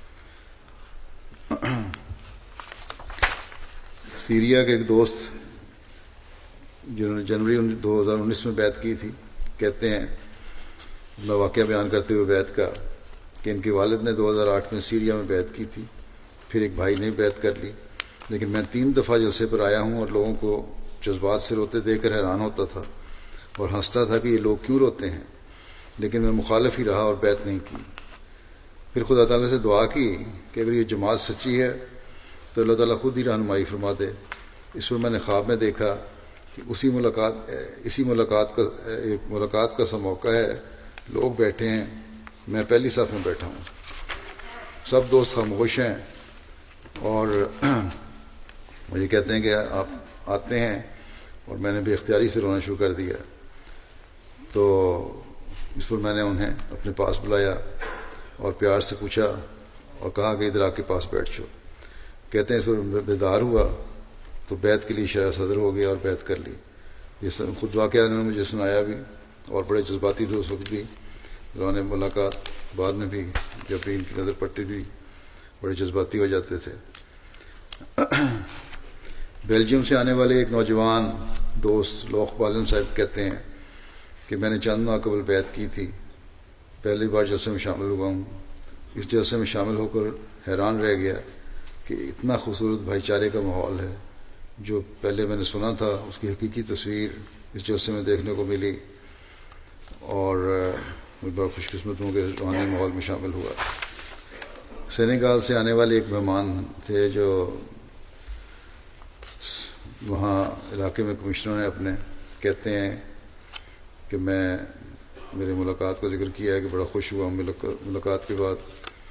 سیریا کے ایک دوست جنہوں نے جنوری دو ہزار انیس میں بیعت کی تھی، کہتے ہیں اپنا واقعہ بیان کرتے ہوئے بیعت کا کہ ان کے والد نے دو ہزار آٹھ میں سیریا میں بیعت کی تھی، پھر ایک بھائی نے بیعت کر لی، لیکن میں تین دفعہ جلسے پر آیا ہوں اور لوگوں کو جذبات سے روتے دیکھ کر حیران ہوتا تھا اور ہنستا تھا کہ یہ لوگ کیوں روتے ہیں، لیکن میں مخالف ہی رہا اور بیعت نہیں کی۔ پھر خدا تعالیٰ سے دعا کی کہ اگر یہ جماعت سچی ہے تو اللہ تعالیٰ خود ہی رہنمائی فرما دے۔ اس پر میں نے خواب میں دیکھا کہ اسی ملاقات اسی ملاقات کا ایک ملاقات کا سا موقع ہے، لوگ بیٹھے ہیں، میں پہلی صف میں بیٹھا ہوں، سب دوست خاموش ہیں اور مجھے کہتے ہیں کہ آپ آتے ہیں، اور میں نے بے اختیاری سے رونا شروع کر دیا۔ تو اس پر میں نے انہیں اپنے پاس بلایا اور پیار سے پوچھا اور کہا کہ ادھر آ کے پاس بیٹھ جاؤ۔ کہتے ہیں اس پر بیدار ہوا تو بیعت کے لیے شرح صدر ہو گیا اور بیعت کر لی۔ یہ خود واقعہ انہوں نے مجھے سنایا بھی اور بڑے جذباتی تھے اس وقت بھی، دوران ملاقات، بعد میں بھی جب بھی ان کی نظر پڑتی تھی بڑے جذباتی ہو جاتے تھے۔ بیلجیم سے آنے والے ایک نوجوان دوست لوخ بالن صاحب کہتے ہیں کہ میں نے چند ماہ قبل بیعت کی تھی، پہلی بار جلسے میں شامل ہوا ہوں، اس جلسے میں شامل ہو کر حیران رہ گیا کہ اتنا خوبصورت بھائی چارے کا ماحول ہے، جو پہلے میں نے سنا تھا اس کی حقیقی تصویر اس جلسے میں دیکھنے کو ملی، اور میں بڑا خوش قسمت ہوں کہ روحانی ماحول میں شامل ہوا۔ سینیگال سے آنے والے ایک مہمان تھے جو وہاں علاقے میں کمشنر ہیں اپنے، کہتے ہیں کہ میں میرے ملاقات کا ذکر کیا ہے کہ بڑا خوش ہوا ملاقات کے بعد،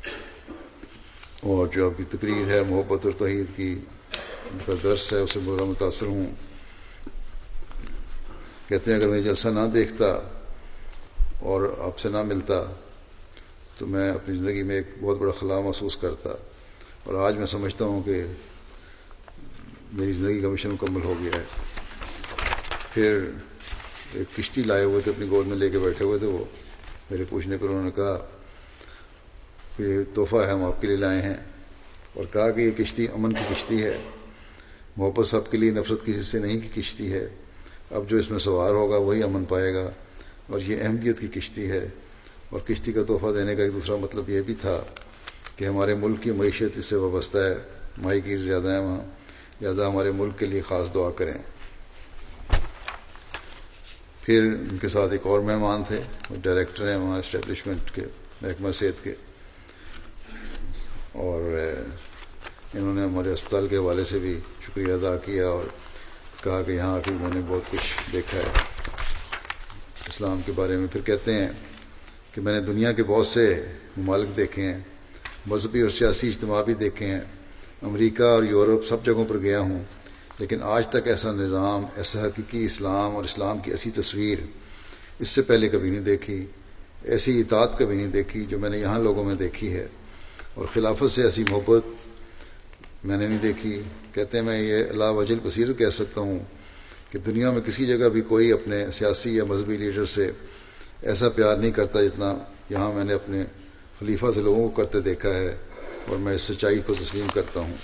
اور جو آپ کی تقریر ہے محبت اور توحید کی کا درس ہے اس سے بڑا متاثر ہوں۔ کہتے ہیں اگر میں جلسہ نہ دیکھتا اور آپ سے نہ ملتا تو میں اپنی زندگی میں ایک بہت بڑا خلا محسوس کرتا، اور آج میں سمجھتا ہوں کہ میری زندگی کا مشن مکمل ہو گیا ہے۔ پھر ایک کشتی لائے ہوئے تھے، اپنی گود میں لے کے بیٹھے ہوئے تھے، وہ میرے پوچھنے پر انہوں نے کہا کہ یہ تحفہ ہے ہم آپ کے لیے لائے ہیں، اور کہا کہ یہ کشتی امن کی کشتی ہے، محبت سب کے لیے، نفرت کسی سے نہیں کی کشتی ہے، اب جو اس میں سوار ہوگا وہی امن پائے گا، اور یہ احمدیت کی کشتی ہے۔ اور کشتی کا تحفہ دینے کا ایک دوسرا مطلب یہ بھی تھا کہ ہمارے ملک کی معیشت اس سے وابستہ ہے، ماہی گیر زیادہ ہیں وہاں، لہٰذا ہمارے ملک کے لیے خاص دعا کریں۔ پھر ان کے ساتھ ایک اور مہمان تھے، وہ ڈائریکٹر ہیں وہاں اسٹیبلشمنٹ کے، محکمہ صحت کے، اور انہوں نے ہمارے اسپتال کے حوالے سے بھی شکریہ ادا کیا اور کہا کہ یہاں آ کے میں نے بہت کچھ دیکھا ہے اسلام کے بارے میں۔ پھر کہتے ہیں کہ میں نے دنیا کے بہت سے ممالک دیکھے ہیں، مذہبی اور سیاسی اجتماع بھی دیکھے ہیں، امریکہ اور یورپ سب جگہوں پر گیا ہوں، لیکن آج تک ایسا نظام، ایسا حقیقی اسلام اور اسلام کی ایسی تصویر اس سے پہلے کبھی نہیں دیکھی، ایسی اطاعت کبھی نہیں دیکھی جو میں نے یہاں لوگوں میں دیکھی ہے، اور خلافت سے ایسی محبت میں نے نہیں دیکھی۔ کہتے ہیں میں یہ اللہ وجل بصیرت کہہ سکتا ہوں کہ دنیا میں کسی جگہ بھی کوئی اپنے سیاسی یا مذہبی لیڈر سے ایسا پیار نہیں کرتا جتنا یہاں میں نے اپنے خلیفہ سے لوگوں کو کرتے دیکھا ہے، اور میں اس سچائی کو تسلیم کرتا ہوں۔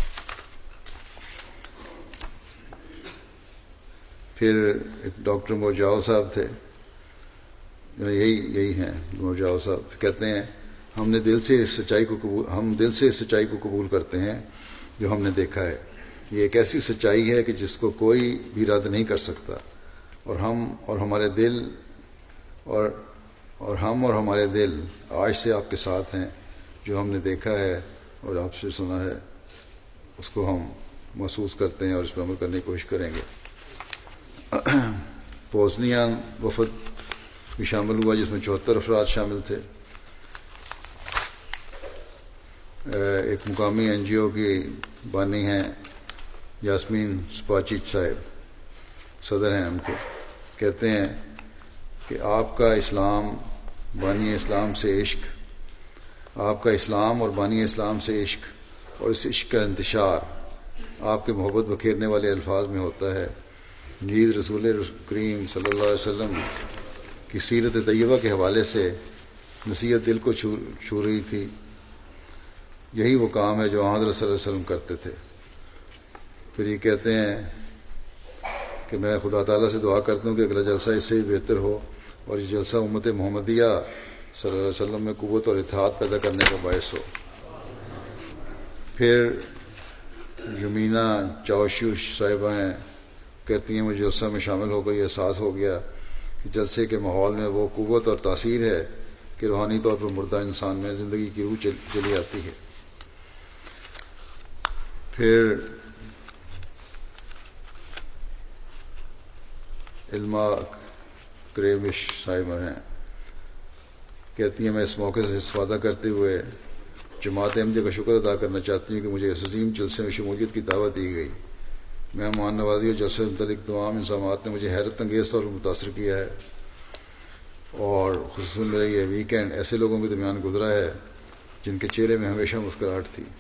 پھر ایک ڈاکٹر مرجاؤ صاحب تھے، یہی یہی ہیں مرجاؤ صاحب، کہتے ہیں ہم نے دل سے اس سچائی کو قبول ہم دل سے اس سچائی کو قبول کرتے ہیں جو ہم نے دیکھا ہے، یہ ایک ایسی سچائی ہے کہ جس کو کوئی بھی رد نہیں کر سکتا، اور ہم اور ہمارے دل اور اور ہم اور ہمارے دل آج سے آپ کے ساتھ ہیں۔ جو ہم نے دیکھا ہے اور آپ سے سنا ہے اس کو ہم محسوس کرتے ہیں اور اس پر عمل کرنے کی کوشش کریں گے۔ بوسنیان وفد بھی شامل ہوا، جس میں چوہتر افراد شامل تھے۔ ایک مقامی این جی او کی بانی ہیں یاسمین سپاچیچ صاحب، صدر ہیں ان کے، کہتے ہیں کہ آپ کا اسلام بانی اسلام سے عشق، آپ کا اسلام اور بانی اسلام سے عشق اور اس عشق کا انتشار آپ کے محبت بکھیرنے والے الفاظ میں ہوتا ہے۔ جدید رسول کریم صلی اللہ علیہ وسلم کی سیرت طیبہ کے حوالے سے نصیحت دل کو چھو چھو رہی تھی۔ یہی وہ کام ہے جو حضرت صلی اللہ علیہ وسلم کرتے تھے۔ پھر یہ کہتے ہیں کہ میں خدا تعالیٰ سے دعا کرتا ہوں کہ اگلا جلسہ اس سے بھی بہتر ہو اور یہ جلسہ امت محمدیہ صلی اللہ علیہ وسلم میں قوت اور اتحاد پیدا کرنے کا باعث ہو۔ پھر یمینا چاوشوش صاحبہ ہیں، کہتی ہیں مجھے جلسہ میں شامل ہو کر یہ احساس ہو گیا کہ جلسے کے ماحول میں وہ قوت اور تاثیر ہے کہ روحانی طور پر مردہ انسان میں زندگی کی روح چلی آتی ہے۔ پھر علما کریمش صاحبہ ہیں، کہتی ہیں میں اس موقع سے استفادہ کرتے ہوئے جماعت احمدیہ کا شکر ادا کرنا چاہتی ہوں کہ مجھے اس عظیم جلسے میں شمولیت کی دعوت دی گئی۔ مہمان نوازی اور جلسے سے متعلق تمام الزامات نے مجھے حیرت انگیز طور پر متاثر کیا ہے، اور خصوصاً میرا یہ ویکینڈ ایسے لوگوں کے درمیان گزرا ہے جن کے چہرے میں ہمیشہ مسکراہٹ تھی۔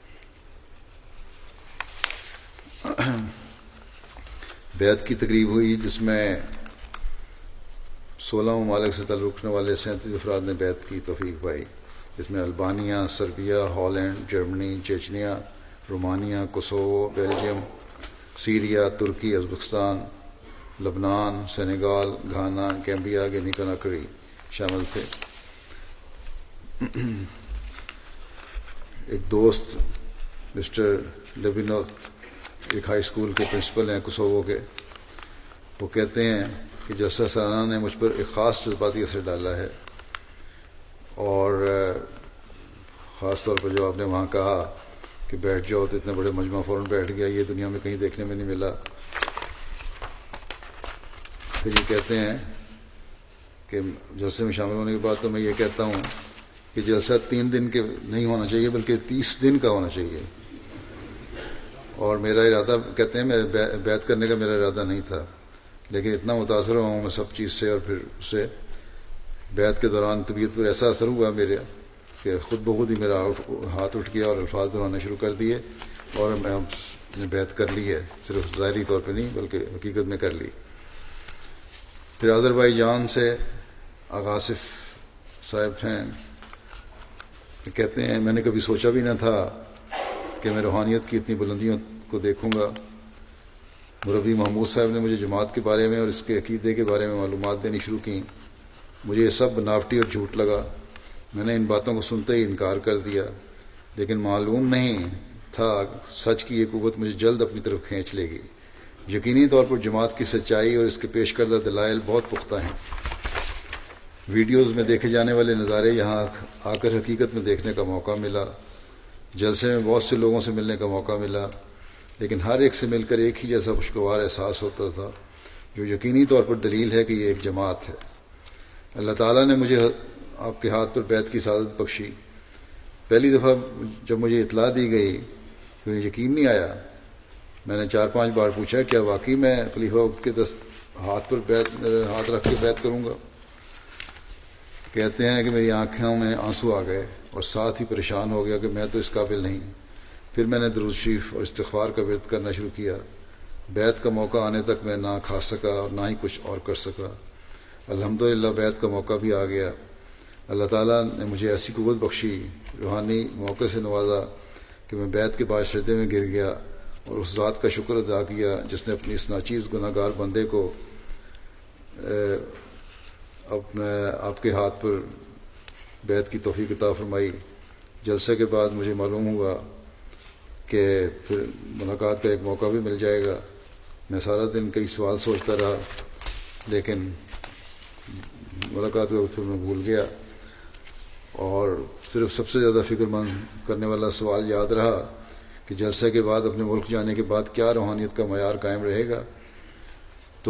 بیعت کی تقریب ہوئی جس میں سولہ ممالک سے تعلق رکھنے والے سینتیس افراد نے بیعت کی توفیق پائی، جس میں Albania, Serbia, Holland, Germany, Chechnya, Romania, Kosovo, Belgium, Syria, ترکی، ازبکستان، لبنان، Senegal, Ghana, Gambia, Guinea Conakry شامل تھے۔ ایک دوست مسٹر لیبینو ایک ہائی اسکول کے پرنسپل ہیں کوسوو کے، وہ کہتے ہیں کہ جلسہ سالانہ نے مجھ پر ایک خاص جذباتی اثر ڈالا ہے، اور خاص طور پر جو آپ نے وہاں کہا کہ بیٹھ جاؤ تو اتنے بڑے مجمع فوراً بیٹھ گیا، یہ دنیا میں کہیں دیکھنے میں نہیں ملا۔ پھر یہ کہتے ہیں کہ جلسے میں شامل ہونے کے بعد تو میں یہ کہتا ہوں کہ جلسہ تین دن کے نہیں ہونا چاہیے بلکہ تیس دن کا ہونا چاہیے، اور میرا ارادہ کہتے ہیں میں بیعت کرنے کا میرا ارادہ نہیں تھا، لیکن اتنا متاثر ہوا ہوں میں سب چیز سے، اور پھر اس سے بیعت کے دوران طبیعت پر ایسا اثر ہوا میرے کہ خود بخود ہی میرا ہاتھ اٹھ گیا اور الفاظ دہرانے شروع کر دیے، اور میں نے بیعت کر لی ہے، صرف ظاہری طور پہ نہیں بلکہ حقیقت میں کر لی۔ پھر آذربائیجان سے آغاصف صاحب ہیں، کہتے ہیں میں نے کبھی سوچا بھی نہ تھا کہ میں روحانیت کی اتنی بلندیوں کو دیکھوں گا۔ مربی محمود صاحب نے مجھے جماعت کے بارے میں اور اس کے عقیدے کے بارے میں معلومات دینی شروع کی۔ مجھے یہ سب بناوٹی اور جھوٹ لگا، میں نے ان باتوں کو سنتے ہی انکار کر دیا، لیکن معلوم نہیں تھا سچ کی یہ قوت مجھے جلد اپنی طرف کھینچ لے گی۔ یقینی طور پر جماعت کی سچائی اور اس کے پیش کردہ دلائل بہت پختہ ہیں۔ ویڈیوز میں دیکھے جانے والے نظارے یہاں آ کر حقیقت میں دیکھنے کا موقع ملا۔ جلسے میں بہت سے لوگوں سے ملنے کا موقع ملا، لیکن ہر ایک سے مل کر ایک ہی جیسا خوشگوار احساس ہوتا تھا، جو یقینی طور پر دلیل ہے کہ یہ ایک جماعت ہے۔ اللہ تعالیٰ نے مجھے آپ کے ہاتھ پر بیعت کی سعادت بخشی۔ پہلی دفعہ جب مجھے اطلاع دی گئی تو مجھے یقین نہیں آیا۔ میں نے چار پانچ بار پوچھا کیا واقعی میں خلیفہ وقت کے دست ہاتھ پر بیعت ہاتھ رکھ کے بیعت کروں گا؟ کہتے ہیں کہ میری آنکھوں میں آنسو آ گئے اور ساتھ ہی پریشان ہو گیا کہ میں تو اس قابل نہیں۔ پھر میں نے درود شریف اور استغفار کا ورد کرنا شروع کیا۔ بیعت کا موقع آنے تک میں نہ کھا سکا اور نہ ہی کچھ اور کر سکا۔ الحمدللہ بیعت کا موقع بھی آ گیا۔ اللہ تعالیٰ نے مجھے ایسی قوت بخشی، روحانی موقع سے نوازا کہ میں بیعت کے بعد سجدے میں گر گیا اور اس ذات کا شکر ادا کیا جس نے اپنی اس ناچیز گناہ گار بندے کو اپنے آپ کے ہاتھ پر بیعت کی توفیق عطا فرمائی۔ جلسے کے بعد مجھے معلوم ہوا کہ پھر ملاقات کا ایک موقع بھی مل جائے گا. میں سارا دن کئی سوال سوچتا رہا لیکن ملاقات کا پھر میں بھول گیا, اور صرف سب سے زیادہ فکر مند کرنے والا سوال یاد رہا کہ جلسے کے بعد اپنے ملک جانے کے بعد کیا روحانیت کا معیار قائم رہے گا. تو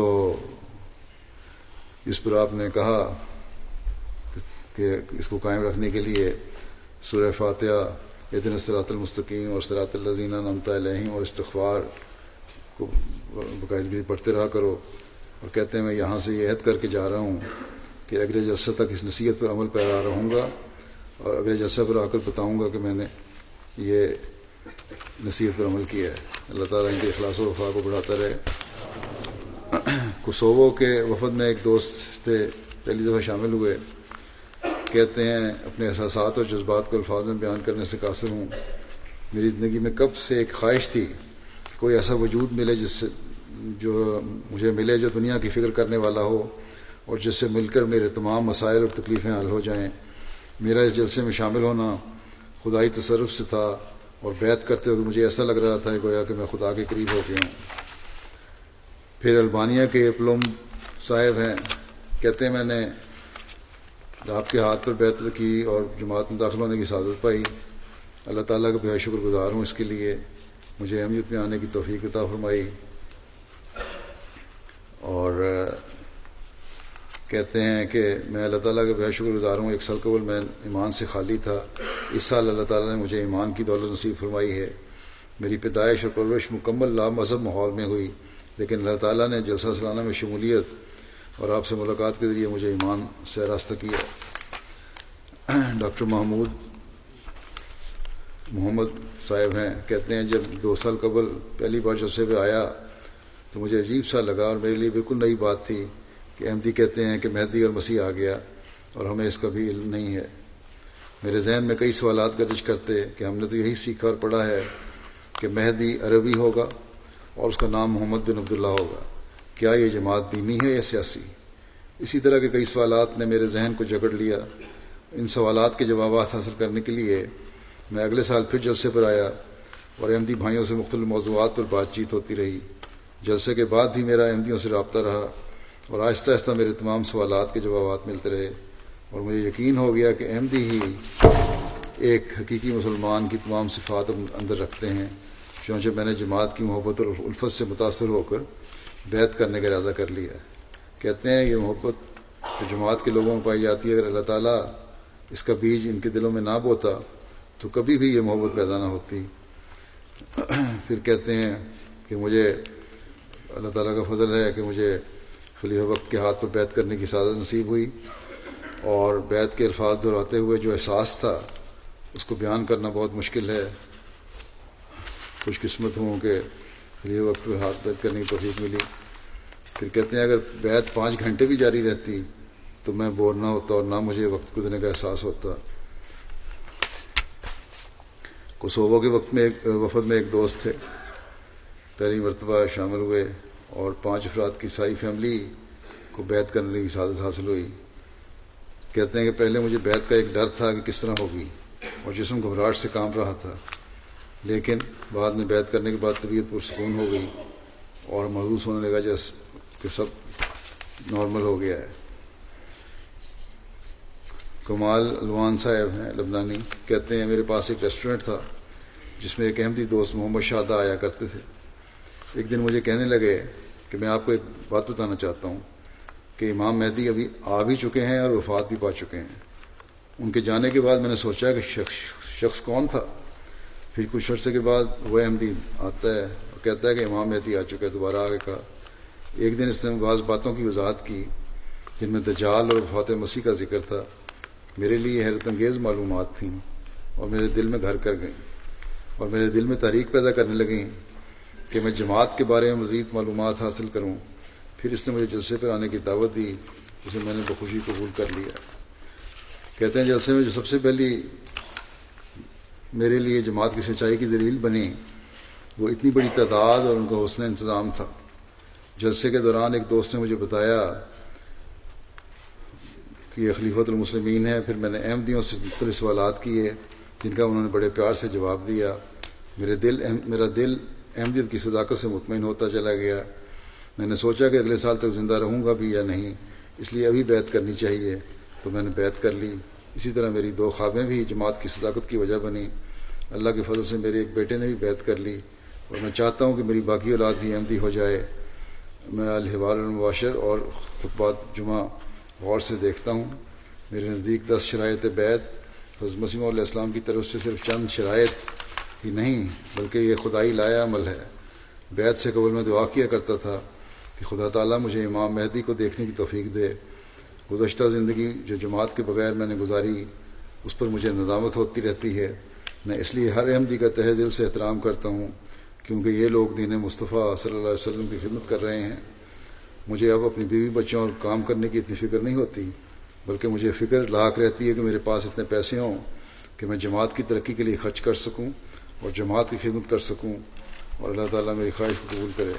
اس پر آپ نے کہا کہ اس کو قائم رکھنے کے لیے سورہ فاتحہ, اہدنا الصراط المستقیم اور صراط الذین انعمت علیہم اور استغفار کو باقاعدگی پڑھتے رہا کرو. اور کہتے ہیں میں یہاں سے یہ عہد کر کے جا رہا ہوں کہ اگلے جلسے تک اس نصیحت پر عمل پیرا رہوں گا, اور اگلے جلسے پر آ کر بتاؤں گا کہ میں نے یہ نصیحت پر عمل کیا ہے. اللہ تعالیٰ ان کے اخلاص و وفا کو بڑھاتا رہے. کوسوو کے وفد میں ایک دوست تھے, پہلی دفعہ شامل ہوئے. کہتے ہیں اپنے احساسات اور جذبات کو الفاظ میں بیان کرنے سے قاصر ہوں. میری زندگی میں کب سے ایک خواہش تھی کہ کوئی ایسا وجود ملے جس سے جو مجھے ملے جو دنیا کی فکر کرنے والا ہو, اور جس سے مل کر میرے تمام مسائل اور تکلیفیں حل ہو جائیں. میرا اس جلسے میں شامل ہونا خدائی تصرف سے تھا, اور بیعت کرتے ہوئے مجھے ایسا لگ رہا تھا کہ گویا کہ میں خدا کے قریب ہو گیا ہوں. پھر البانیہ کے پلوم صاحب ہیں, کہتے ہیں میں نے آپ کے ہاتھ پر بیعت کی اور جماعت میں داخل ہونے کی سعادت پائی. اللہ تعالیٰ کا بہت شکر گزار ہوں اس کے لیے, مجھے اہمیت میں آنے کی توفیق عطا فرمائی. اور کہتے ہیں کہ میں اللہ تعالیٰ کا بہت شکر گزار ہوں. ایک سال قبل میں ایمان سے خالی تھا, اس سال اللہ تعالیٰ نے مجھے ایمان کی دولت نصیب فرمائی ہے. میری پیدائش اور پرورش مکمل لا مذہب ماحول میں ہوئی, لیکن اللہ تعالیٰ نے جلسہ سالانہ میں شمولیت اور آپ سے ملاقات کے ذریعے مجھے ایمان سے آراستہ کیا. ڈاکٹر محمود محمد صاحب ہیں, کہتے ہیں جب دو سال قبل پہلی بار جلسے پہ آیا تو مجھے عجیب سا لگا, اور میرے لیے بالکل نئی بات تھی کہ احمدی کہتے ہیں کہ مہدی اور مسیح آ گیا اور ہمیں اس کا بھی علم نہیں ہے. میرے ذہن میں کئی سوالات گردش کرتے کہ ہم نے تو یہی سیکھا اور پڑھا ہے کہ مہدی عربی ہوگا اور اس کا نام محمد بن عبداللہ ہوگا. کیا یہ جماعت دینی ہے یا سیاسی؟ اسی طرح کے کئی سوالات نے میرے ذہن کو جکڑ لیا. ان سوالات کے جوابات حاصل کرنے کے لیے میں اگلے سال پھر جلسے پر آیا, اور احمدی بھائیوں سے مختلف موضوعات پر بات چیت ہوتی رہی. جلسے کے بعد بھی میرا احمدیوں سے رابطہ رہا, اور آہستہ آہستہ میرے تمام سوالات کے جوابات ملتے رہے, اور مجھے یقین ہو گیا کہ احمدی ہی ایک حقیقی مسلمان کی تمام صفات اندر رکھتے ہیں. چونچہ میں نے جماعت کی محبت اور الفت سے متاثر ہو کر بیعت کرنے کا ارادہ کر لیا. کہتے ہیں یہ محبت جو جماعت کے لوگوں میں پائی جاتی ہے, اگر اللہ تعالیٰ اس کا بیج ان کے دلوں میں نہ بوتا تو کبھی بھی یہ محبت پیدا نہ ہوتی. پھر کہتے ہیں کہ مجھے اللہ تعالیٰ کا فضل ہے کہ مجھے خلیفہ وقت کے ہاتھ پر بیعت کرنے کی سعادت نصیب ہوئی, اور بیعت کے الفاظ دہراتے ہوئے جو احساس تھا اس کو بیان کرنا بہت مشکل ہے. خوش قسمت ہوں کہ خلیفہ وقت پر ہاتھ بیعت کرنے کی توفیق ملی. پھر کہتے ہیں اگر بیعت پانچ گھنٹے بھی جاری رہتی تو میں بور نہ ہوتا اور نہ مجھے وقت گزرنے کا احساس ہوتا. کوسوو کے وقت میں ایک وفد میں ایک دوست تھے, پہلی مرتبہ شامل ہوئے, اور پانچ افراد کی ساری فیملی کو بیعت کرنے کی سعادت حاصل ہوئی. کہتے ہیں کہ پہلے مجھے بیعت کا ایک ڈر تھا کہ کس طرح ہوگی, اور جسم گھبراہٹ سے کانپ رہا تھا, لیکن بعد میں بیعت کرنے کے بعد طبیعت پرسکون ہو گئی اور محسوس ہونے لگا جیسے کہ سب نارمل ہو گیا ہے. کمال الوان صاحب ہیں لبنانی, کہتے ہیں میرے پاس ایک ریسٹورنٹ تھا جس میں ایک احمدی دوست محمد شادہ آیا کرتے تھے. ایک دن مجھے کہنے لگے کہ میں آپ کو ایک بات بتانا چاہتا ہوں کہ امام مہدی ابھی آ بھی چکے ہیں اور وفات بھی پا چکے ہیں. ان کے جانے کے بعد میں نے سوچا کہ شخص شخص کون تھا. پھر کچھ عرصے کے بعد وہ احمدی آتا ہے اور کہتا ہے کہ امام مہدی آ چکے, دوبارہ آگے کہا. ایک دن اس نے بعض باتوں کی وضاحت کی جن میں دجال اور وفات مسیح کا ذکر تھا. میرے لیے حیرت انگیز معلومات تھیں اور میرے دل میں گھر کر گئیں, اور میرے دل میں تحریک پیدا کرنے لگیں کہ میں جماعت کے بارے میں مزید معلومات حاصل کروں. پھر اس نے مجھے جلسے پر آنے کی دعوت دی جسے میں نے بخوشی قبول کر لیا. کہتے ہیں جلسے میں جو سب سے پہلی میرے لیے جماعت کی سچائی کی دلیل بنی وہ اتنی بڑی تعداد اور ان کا حسن انتظام تھا. جلسے کے دوران ایک دوست نے مجھے بتایا کہ یہ خلیفۃ المسلمین ہے. پھر میں نے احمدیوں سے مختلف سوالات کیے جن کا انہوں نے بڑے پیار سے جواب دیا, میرے دل میرا دل احمدیت کی صداقت سے مطمئن ہوتا چلا گیا. میں نے سوچا کہ اگلے سال تک زندہ رہوں گا بھی یا نہیں، اس لیے ابھی بیعت کرنی چاہیے، تو میں نے بیعت کر لی. اسی طرح میری دو خوابیں بھی جماعت کی صداقت کی وجہ بنی. اللہ کے فضل سے میرے ایک بیٹے نے بھی بیعت کر لی، اور میں چاہتا ہوں کہ میری باقی اولاد بھی احمدی ہو جائے. میں الحوار المباشر اور خطبات جمعہ غور سے دیکھتا ہوں. میرے نزدیک دس شرائط بیعت حضرت مسیح موعود علیہ السلام کی طرف سے صرف چند شرائط ہی نہیں بلکہ یہ خدائی لایا عمل ہے. بیعت سے قبل میں دعا کیا کرتا تھا کہ خدا تعالیٰ مجھے امام مہدی کو دیکھنے کی توفیق دے. گزشتہ زندگی جو جماعت کے بغیر میں نے گزاری اس پر مجھے ندامت ہوتی رہتی ہے. میں اس لیے ہر احمدی کا تہ دل سے احترام کرتا ہوں کیونکہ یہ لوگ دین مصطفیٰ صلی اللہ علیہ وسلم کی خدمت کر رہے ہیں. مجھے اب اپنی بیوی بچوں اور کام کرنے کی اتنی فکر نہیں ہوتی، بلکہ مجھے فکر لاحق رہتی ہے کہ میرے پاس اتنے پیسے ہوں کہ میں جماعت کی ترقی کے لیے خرچ کر سکوں اور جماعت کی خدمت کر سکوں، اور اللہ تعالیٰ میری خواہش کو قبول کرے.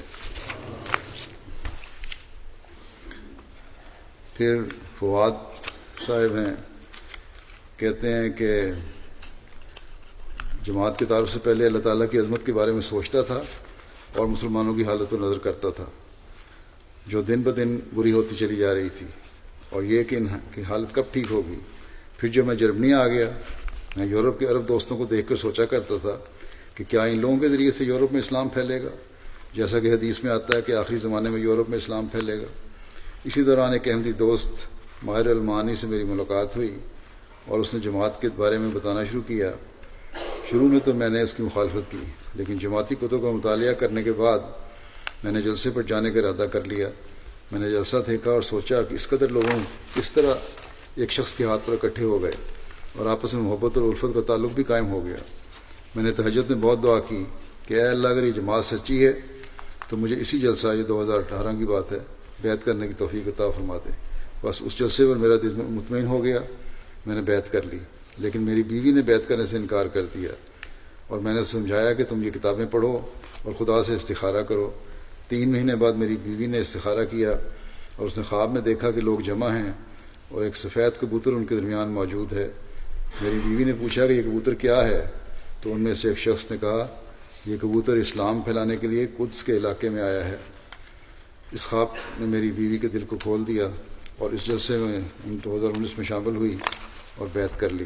پھر فواد صاحب ہیں، کہتے ہیں کہ جماعت کے تعارف سے پہلے اللہ تعالیٰ کی عظمت کے بارے میں سوچتا تھا اور مسلمانوں کی حالت پر نظر کرتا تھا جو دن بدن بری ہوتی چلی جا رہی تھی، اور یہ کہ ان کی حالت کب ٹھیک ہوگی. پھر جب میں جرمنی آ گیا، میں یورپ کے عرب دوستوں کو دیکھ کر سوچا کرتا تھا کہ کیا ان لوگوں کے ذریعے سے یورپ میں اسلام پھیلے گا، جیسا کہ حدیث میں آتا ہے کہ آخری زمانے میں یورپ میں اسلام پھیلے گا. اسی دوران ایک احمدی دوست ماہر المعانی سے میری ملاقات ہوئی اور اس نے جماعت کے بارے میں بتانا شروع کیا. شروع میں تو میں نے اس کی مخالفت کی، لیکن جماعتی کتب کا مطالعہ کرنے کے بعد میں نے جلسے پر جانے کا ارادہ کر لیا. میں نے جلسہ دیکھا اور سوچا کہ اس قدر لوگوں کس طرح ایک شخص کے ہاتھ پر اکٹھے ہو گئے اور آپس میں محبت اور الفت کا تعلق بھی قائم ہو گیا. میں نے تہجد میں بہت دعا کی کہ اے اللہ اگر یہ جماعت سچی ہے تو مجھے اسی جلسہ یہ دو ہزار اٹھارہ کی بات ہے بیعت کرنے کی توفیق عطا فرما دے. بس اس جلسے پر میرا دل مطمئن ہو گیا. میں نے بیعت کر لی، لیکن میری بیوی نے بیعت کرنے سے انکار کر دیا اور میں نے سمجھایا کہ تم یہ کتابیں پڑھو اور خدا سے استخارہ کرو. تین مہینے بعد میری بیوی نے استخارہ کیا اور اس نے خواب میں دیکھا کہ لوگ جمع ہیں اور ایک سفید کبوتر ان کے درمیان موجود ہے. میری بیوی نے پوچھا کہ یہ کبوتر کیا ہے، تو ان میں سے ایک شخص نے کہا یہ کبوتر اسلام پھیلانے کے لیے قدس کے علاقے میں آیا ہے. اس خواب نے میری بیوی کے دل کو کھول دیا اور اس جلسے میں دو ہزار انیس میں شامل ہوئی اور بیعت کر لی.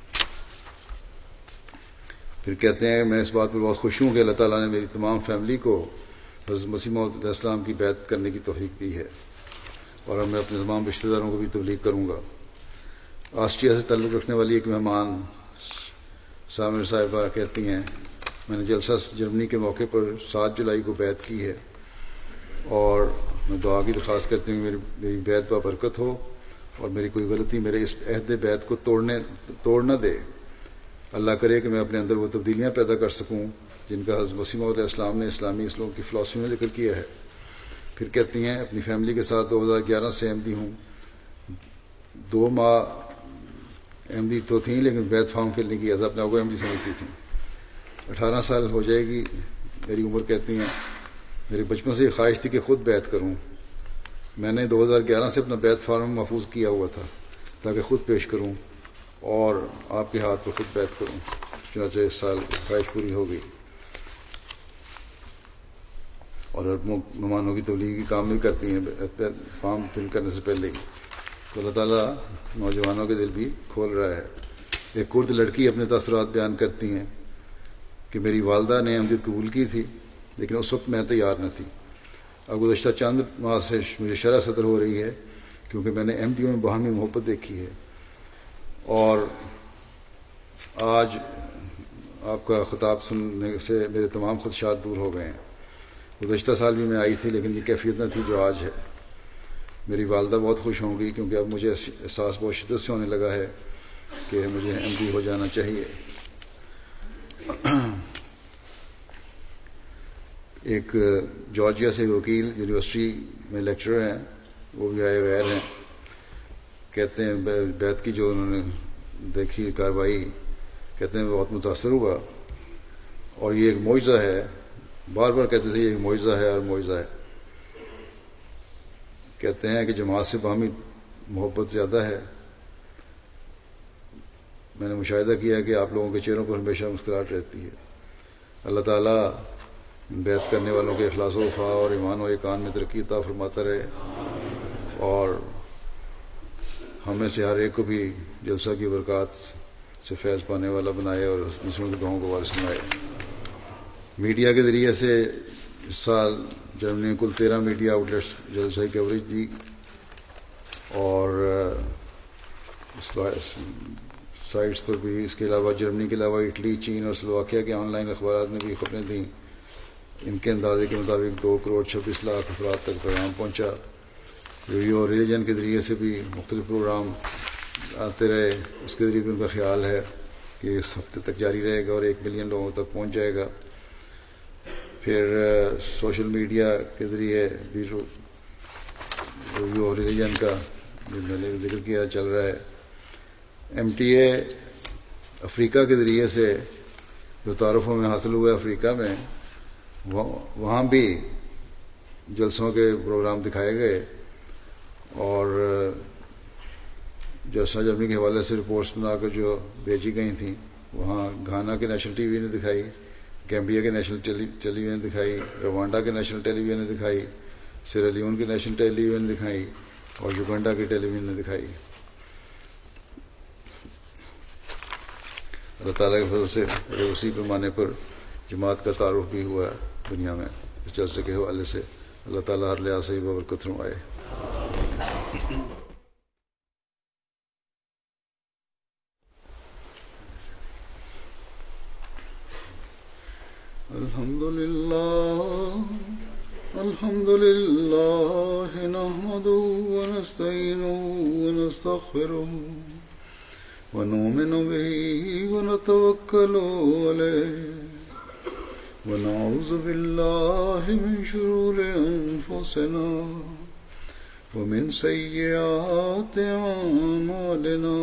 پھر کہتے ہیں میں اس بات پر بہت خوش ہوں کہ اللہ تعالیٰ نے میری تمام فیملی کو حضرت مسیح موعود علیہ السلام کی بیعت کرنے کی توفیق دی ہے، اور اب میں اپنے تمام رشتہ داروں کو بھی تبلیغ کروں گا. آسٹریا سے تعلق رکھنے والی ایک مہمان سامر صاحبہ کہتی ہیں میں نے جلسہ جرمنی کے موقع پر سات جولائی کو بیعت کی ہے، اور میں دعا کی درخواست کرتی ہوں میری میری بیعت بابرکت ہو اور میری کوئی غلطی میرے اس عہد بیعت کو توڑنے توڑ نہ دے. اللہ کرے کہ میں اپنے اندر وہ تبدیلیاں پیدا کر سکوں جن کا حضرت مسیح موعود علیہ السلام نے اسلامی اسلام کی فلسفی میں ذکر کیا ہے. پھر کہتی ہیں اپنی فیملی کے ساتھ دو ہزار گیارہ سے احمدی ہوں. دو ماہ احمدی تو تھیں لیکن بیعت فارم فلنے کی اپنے آپ کو احمدی سمجھتی تھیں. اٹھارہ سال ہو جائے گی میری عمر. کہتی ہیں میرے بچپن سے یہ خواہش تھی کہ خود بیعت کروں. میں نے دو ہزار گیارہ سے اپنا بیعت فارم محفوظ کیا ہوا تھا تاکہ خود پیش کروں اور آپ کے ہاتھ پر خود بیعت کروں. چنانچہ اس سال خواہش پوری ہو گئی اور مہمانوں کی تبلیغی کام بھی کرتی ہیں فارم فل کرنے سے پہلے ہی. تو اللہ تعالیٰ نوجوانوں کے دل بھی کھول رہا ہے. ایک کرد لڑکی اپنے تاثرات بیان کرتی ہیں کہ میری والدہ نے احمدیت قبول کی تھی لیکن اس وقت میں تیار نہ تھی. اب گزشتہ چند ماہ سے مجھے شرح صدر ہو رہی ہے کیونکہ میں نے احمدیوں میں باہمی محبت دیکھی ہے، اور آج آپ کا خطاب سننے سے میرے تمام خدشات دور ہو گئے ہیں. گزشتہ سال بھی میں آئی تھی لیکن یہ کیفیت نہ تھی جو آج ہے. میری والدہ بہت خوش ہوں گی کیونکہ اب مجھے احساس بہت شدت سے ہونے لگا ہے کہ مجھے احمدی ہو جانا چاہیے. ایک جارجیا سے وکیل یونیورسٹی میں لیکچرر ہیں، وہ بھی آئے غیر ہیں. کہتے ہیں بیعت کی جو انہوں نے دیکھی کارروائی، کہتے ہیں بہت متاثر ہوا اور یہ ایک معجزہ ہے. بار بار کہتے تھے یہ ایک معجزہ ہے اور معجزہ ہے. کہتے ہیں کہ جماعت سے باہمی محبت زیادہ ہے. میں نے مشاہدہ کیا کہ آپ لوگوں کے چہروں پر ہمیشہ مسکراہٹ رہتی ہے. اللہ تعالیٰ بیعت کرنے والوں کے اخلاص و وفا اور ایمان و ایقان میں ترقی عطا فرماتا رہے، اور ہمیں سے ہر ایک کو بھی جلسہ کی برکات سے فیض پانے والا بنائے اور دوسروں کی دعاؤں کو وارث بنائے۔ میڈیا کے ذریعے سے اس سال جرمنی میں کل تیرہ میڈیا آؤٹ لیٹس جلسہ کی کوریج دی، اور سائٹس پر بھی اس کے علاوہ جرمنی کے علاوہ اٹلی، چین اور سلوواکیہ کے آن لائن اخبارات میں بھی خبریں دیں۔ ان کے اندازے کے مطابق دو کروڑ چھبیس لاکھ افراد تک پیغام پہنچا۔ ریڈیو اور ریلیجن کے ذریعے سے بھی مختلف پروگرام آتے رہے، اس کے ذریعے بھی ان کا خیال ہے کہ اس ہفتے تک جاری رہے گا اور ایک ملین لوگوں تک پہنچ جائے گا۔ پھر سوشل میڈیا کے ذریعے بھی ریڈیو اور ریلیجن کا جو میں نے ذکر کیا چل رہا ہے۔ ایم ٹی اے افریقہ کے ذریعے سے جو تعارف ہمیں حاصل ہوا ہے افریقہ میں، وہاں بھی جلسوں کے پروگرام دکھائے گئے، اور جلسہ جرمنی کے حوالے سے رپورٹس بنا کر جو بھیجی گئی تھیں، وہاں گھانا کے نیشنل ٹی وی نے دکھائی، گیمبیا کے نیشنل ٹیلی ویژن نے دکھائی، روانڈا کے نیشنل ٹیلی ویژن نے دکھائی، سیرا لیون کے نیشنل ٹیلی ویژن نے دکھائی، اور یوگنڈا کے ٹیلی ویژن نے دکھائی۔ اللہ تعالیٰ کے فضل سے اسی پیمانے پر جماعت کا تعارف بھی ہوا ہے دنیا میں اس جلسے کے حوالے سے۔ اللہ تعالیٰ ہر لحاظ سے برکت فرمائے۔ الحمد للہ الحمد للہ نحمده ونستعینه ونستغفره ونؤمن به ونتوکل علیہ ونعوذ باللہ من شرور انفسنا ومن سیئات اعمالنا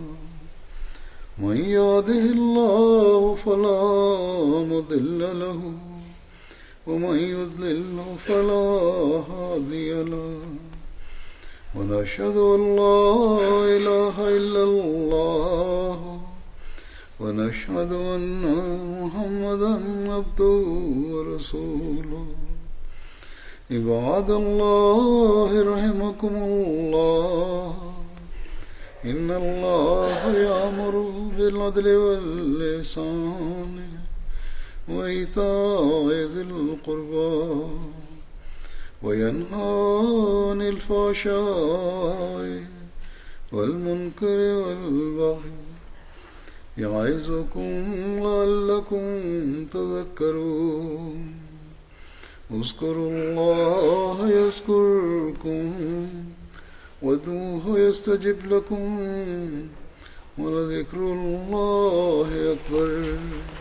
من يهده الله فلا مضل له ومن يضلل فلا هادي له ونشهد أن لا إله إلا الله ونشهد أن محمدا عبده ورسوله عباد الله رحمكم الله إن الله يأمر بالعدل والإحسان وإيتاء ذي القربى وينهى عن الفحشاء والمنكر والبغي يعظكم لعلكم تذكرون اذكروا الله يذكركم وادعوه يستجب لكم ولذكر الله أكبر۔